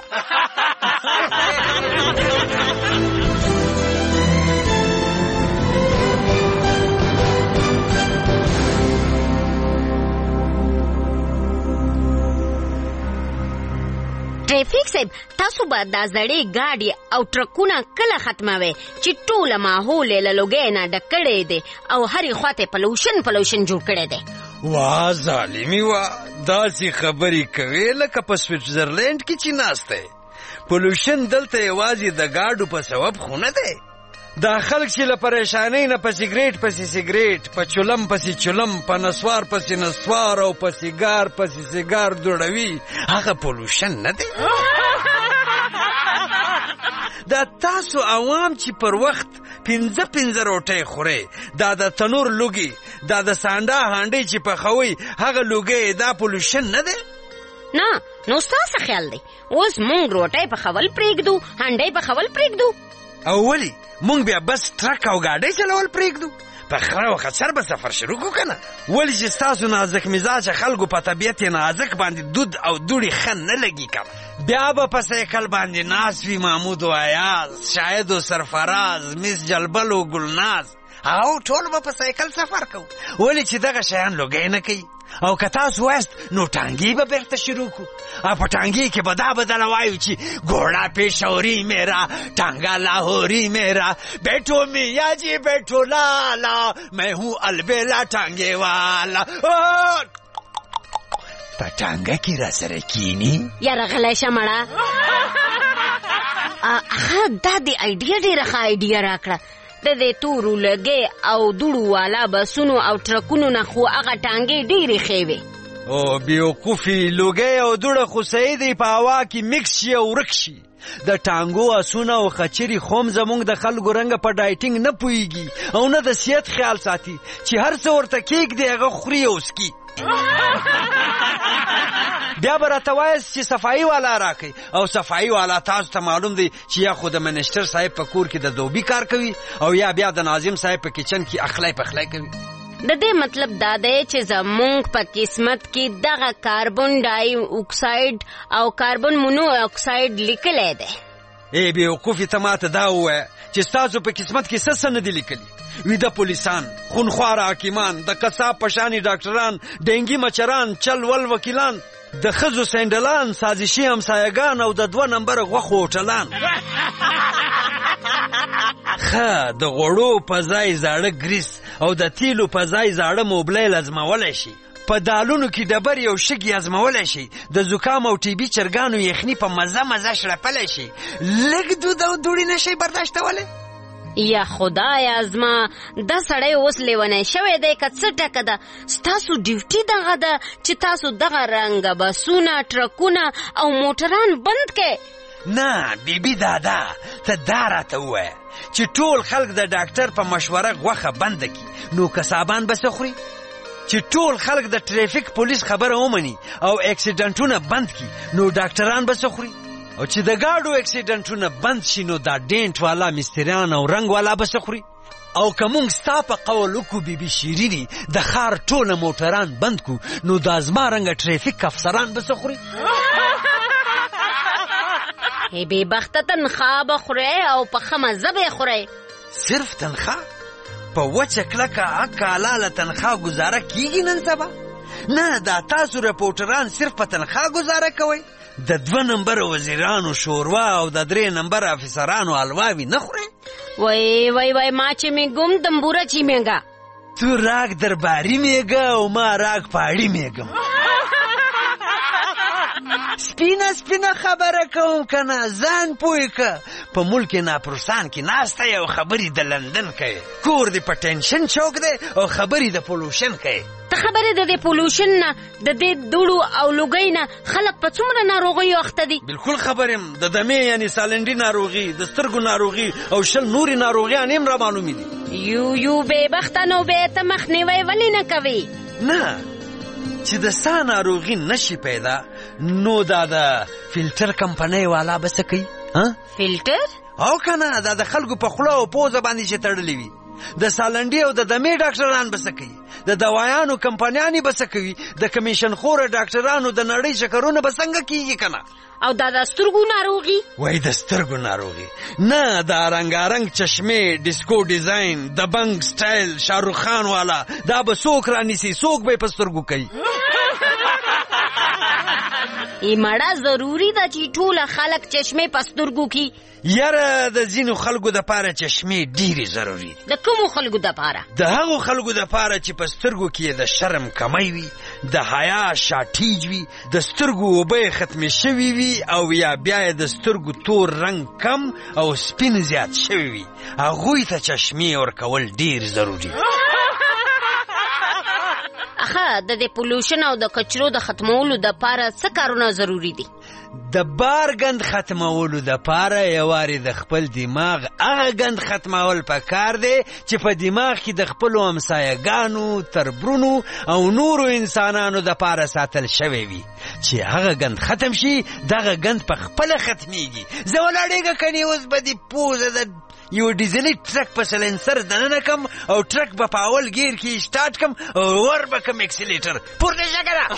ټریفیک صاحب تاسو به دا زړې ګاډي او ټرکونه کله ختموي چې ټوله ماحول له لوګي نه ډک کړی دی او هرې خواته پلوشن پلوشن جوړ کړی دی وا ظالمي وا داسې خبرې کوي لکه په سویټزرلند کې چې ناسته پلوشن دلته یوازې د ګاډو په سبب خو نه دی دا خلک چې له پریشانۍ نه په سیګریټ پسې سیګریټ په چلم پسې چلم په نسوار پسې نسوار او په سیګار پسې سیګار دوړوي هغه پولوشن نه دی دا تاسو عوام چې پر وخت پنځه پنځه روټۍ خورئ دا د تنور لوګي دا د سانډا هانډۍ چې پخوئ هغه لوګی دا پولوشن نه دی نه نو ستاسو خیال دی اوس مونږ روټۍ پخول پرېږدو هانډۍ پخول پرېږدو او ولی مونږ بیا بس ټرک او ګاډۍ چلول پرېږدو په خره و خچر به سفر شروع کو کنه ولی چې ستاسو نازک مزاج خلکو په طبیعت نازک باندې دود او دوړي خن نه لګي کنه بیا به په سایکل باندې ناس وي محمود و ایاز شاهد و سرفراز مس جلبل و ګلناز او ټول به په سایکل سفر کوو ولی چې دغه شیان لوګی نه کوي او که تاسو وایست نو ټانګي به بیرته شروع کو په ټانګي کې به دا بدل وایو چې ګوړه پېښوري میرا ټانګا لاهوري میرا بیٹھو میاں جی بیٹھو لالا میں ہوں البیلا ټانګي والا په ټانګه کې را سره کینی یاره غلی شه مړه هغه دا د ایډیا ډېره ښه ایډیا راکړه د دې تورو لګې او دوړو والا بسونو او ټرکونو نه خو هغه ټانګې ډېرې ښې وې او بیوقوفي لوګی او دوړه خو صحیح دی په هوا کې مکس شي او ورک شي د ټانګو اسونه او خچري خوم زمونږ د خلکو رنګه په ډایټینګ نه پوهیږي او نه د صحت خیال ساتي چې هر څه ورته کېږدي هغه خوري او څکي بیا به راته وایاست چې صفایي والا راکوي او صفایي والا تاسو ته معلوم دی چې یا خو د منشتر صاحب په کور کې د دوبي کار کوي او یا بیا د ناظم صاحب په کچن کې اخلی پخلی کوي د دې مطلب دا دی چې زمونږ په قسمت کې دغه کاربن ډای اکساید او کاربن مونو اکساید لیکلی دی ای بیوقوفي ته ماته دا ووایه چې ستاسو په قسمت کې څه څه نه دي لیکلي ویده پولیسان خونخواره حکیمان د قصاب په شانې ډاکټران ډینګي مچران چل ول وکیلان د ښځو سینډلان سازشي همسایهګان او د دوه نمبره غوښو هوټلان ښه د غوړو په ځای زاړه ګریس او د تیلو په ځای زاړه موبلایل ازمولی شي په دالونو کې ډبرې او شګې ازمولی شي، د زکام او ټي بي چرګانو یخني په مزه مزه شړپلی شي، لږ دود او دوړې نه شي برداشتولی؟ یا خدایا زما دا سړی اوس لیونی شوی دی که څه ټکه ده؟ ستاسو ډیوټي دغه ده چې تاسو دغه رنګه بسونه، ټرکونه او موټران بند کړئ. نه بیبي دادا، ته دا راته ووایه چې ټول خلک د ډاکټر په مشوره غوښه بنده کړي، نو کسابان به څه خوري؟ چې ټول خلک د ټریفیک پولیس خبره ومني او اکسیډنټونه بند کړي، نو ډاکټران به څه خوري؟ او چې د ګاډو اکسیډنټونه بند شي، نو دا ډینټ والا مستریان او رنګ والا به څه خوري؟ او که موږ ستا په قول وکړو بیبي شیریني د ښار ټوله موټران بند کړو، نو دا زما رنګه ټریفیک افسران به څه خوري؟ ای بېبخته تنخواه به خورئ او په ښه مزه به یې خورئ. صرف تنخواه؟ په وچه کلکه اکه حلاله تنخواه ګزاره کیږي نن سبا؟ نه، دا تاسو رپورټران صرف په تنخواه ګزاره کوئ، د دوه نمبر وزیرانو شوروا او د درې نمبر افسرانو الواوي نه خورئ؟ وای وای وای ما چې مې ګم دمبوره چې میږه. تو راګ درباري میږه او ما راګ پاړي میږم. سپینه سپینه خبره کوم کنه، ځان پوی که په ملک ناپروسان کې ناسته یو خبرې د لندن کوي، کور دې په ټینشن چوک دی او خبرې د پولوشن کوي. ته خبرې د دې پولوشن نه، د دې دوړو او لوګۍ نه خلک په څومره ناروغیو اخته دي؟ بالکل خبر یم، د دمې یعنې سالنډي ناروغي، د سترګو ناروغي او شل نورې ناروغیانې هم را معلومې دي. یو یو بېبخته نو بیا ته مخنیوی ولې نه کوې؟ نه، چې د سا ناروغي نشي پیدا، نو دا د فلټر کمپنۍ والا به څه کوي؟ فلټر؟ او کنه دا د خلکو په خوله او پوزه باندې چې تړلې وي. د سالنډي او د دمې ډاکټران به څه کوي؟ د دوایانو کمپنیانې به څه کوي؟ د کمیشن خوره ډاکټرانو د نړۍ چکرونه به څنګه کیږي کنه؟ او دا د سترګو ناروغي؟ وای د سترګو ناروغي نه، دا رنګارنګ چشمې، ډیسکو ډیزاین، د بنګ سټایل، شاهرخ خان والا، دا به څوک رانیسي؟ څوک به یې په سترګو کوي؟ ای مړه ضروري ده چې ټوله خلک چشمې په سترګو کي؟ یاره د ځینو خلکو دپاره چشمې ډېرې ضروري دي. د کومو خلکو دپاره؟ د هغو خلکو دپاره چې په سترګو کې د شرم کمی وي، د حیا شاټیج وي، د سترګو اوبه ختمې شوي وي، او یا بیا یې د سترګو تور رنګ کم او سپین زیات شوي وي، هغوی ته چشمې ورکول ډېر ضروري. اخه د دې پولوشن او د کچرو د ختمولو دپاره څه کارونه ضروري دي؟ د بار ګند ختمولو دپاره یوارې د خپل دماغ هغه ګند ختمول پکار دی چې په دماغ کې د خپلو همسایه‌ګانو، تربرونو او نورو انسانانو دپاره ساتل شوی وي. چې هغه ګند ختم شي، دغه ګند په خپله ختمیږي. زه ولاړېږه کنې اوس به دې پوزه د یو ډیزلي ټرک په سلنسر دننه کم او ټرک به په اول ګیر کې سټارټ کم او ور به کم اکسیلیټر پورته شه کنه.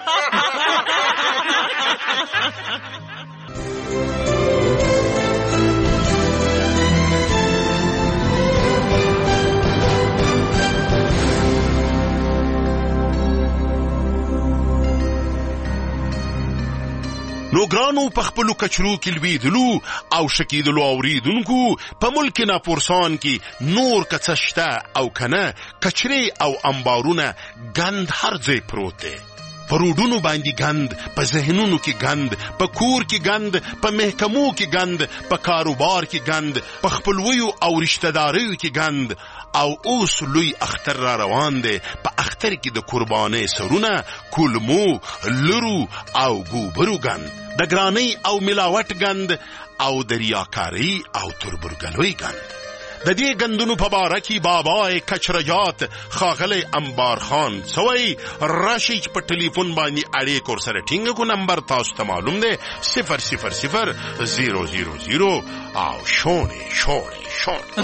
نو ګرانو په خپلو کچرو کې لویدلو او شکیدلو اوریدونکو، په ملک ناپورسان کې نور که څه شته او کنه، کچرې او انبارونه ګند هر ځای پروت دی. په روډونو باندې ګند، په ذهنونو کې ګند، په کور کې ګند، په محکمو کې ګند، په کاروبار کې ګند، په خپلویو او رشتہ داریو کې ګند. او اوس لوی اختر را روان دی. په اختر کې د قربانۍ سرونه، کلمو، لرو او ګوبرو ګند، د ګرانۍ او ملاوټ ګند، او د ریاکارۍ او تربرګلوۍ ګند. د دې ګندونو په باره کې بابای کچرجات ښاغلی انبار خان سوی راشي چې په ټلیفون باندې اړیکه ورسره ټینګه کو. نمبر تاسو ته معلوم دی، صفر صفر صفر زیرو زیرو زیرو او شونې شونې شونې.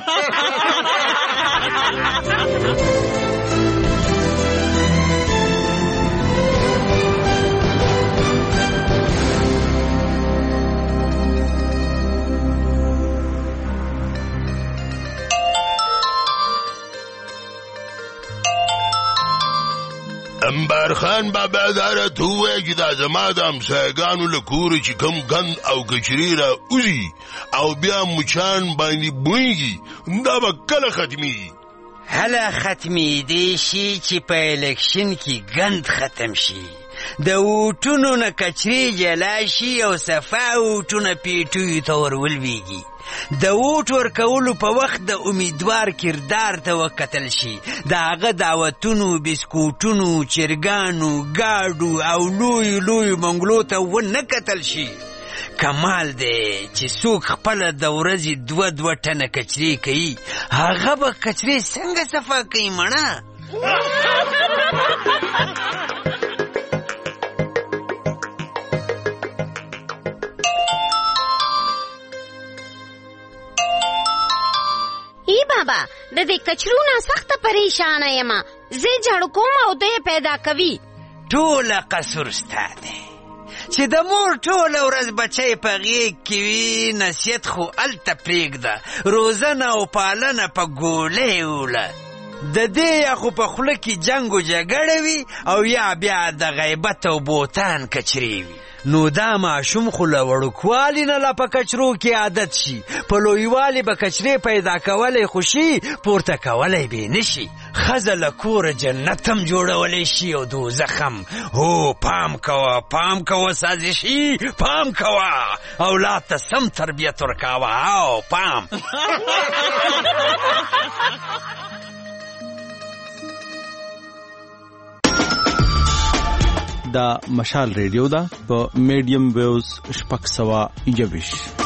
انبار خان بابا داره تو وی چې دا زما د همسایه‌ګانو له کوره چې کوم ګند او کچرې را وځي او بیا مچان باندې بویږي، دا به کله ختمېږي؟ هله ختمېدی شي چې په الیکشن کې ګند ختم شي، د ووټونو نه کچرې جلا شي او صفا ووټونه پیټیو ته ور ولویږي. د ووټ ورکولو په وخت د امیدوار کردار ته وکتل شي، د هغه دعوتونو، بسکوټونو، چرګانو، ګاډو او لوی لوی منګلو ته ونه کتل شي. کمال دی چې څوک خپله د ورځې دوه دوه ټنه کچرې کوي، هغه به کچرې څنګه صفا کوي مړه؟ ای بابا د دې کچرو نه سخته پریشانه یم، زه جړ کوم او دوی پیدا کوي. ټوله قصور ستا دی چې د مور ټوله ورځ بچی په غېږ کې وي، نصیحت خو هلته پرېږده، روزنه او پالنه په ګولۍ وله. د دې یا خو په خوله کې جنګ و جګړه وي او یا بیا د غیبت او بوتان کچرې وي. نو دا ماشوم خو له وړوکوالي نه لا په کچرو کې عادت شي، په لویوالي به کچرې پیدا کولی خو شي، پورته کولی به نه شي. ښځه له کوره جنت هم جوړولی شي او دوزخ هم. هو پام کوه پام کوه سازشي، پام کوه اولاد ته سم تربیت ورکوه. او پام دا مشال ریډیو ده په میډیم ویوز شپږ سوه یوویشت.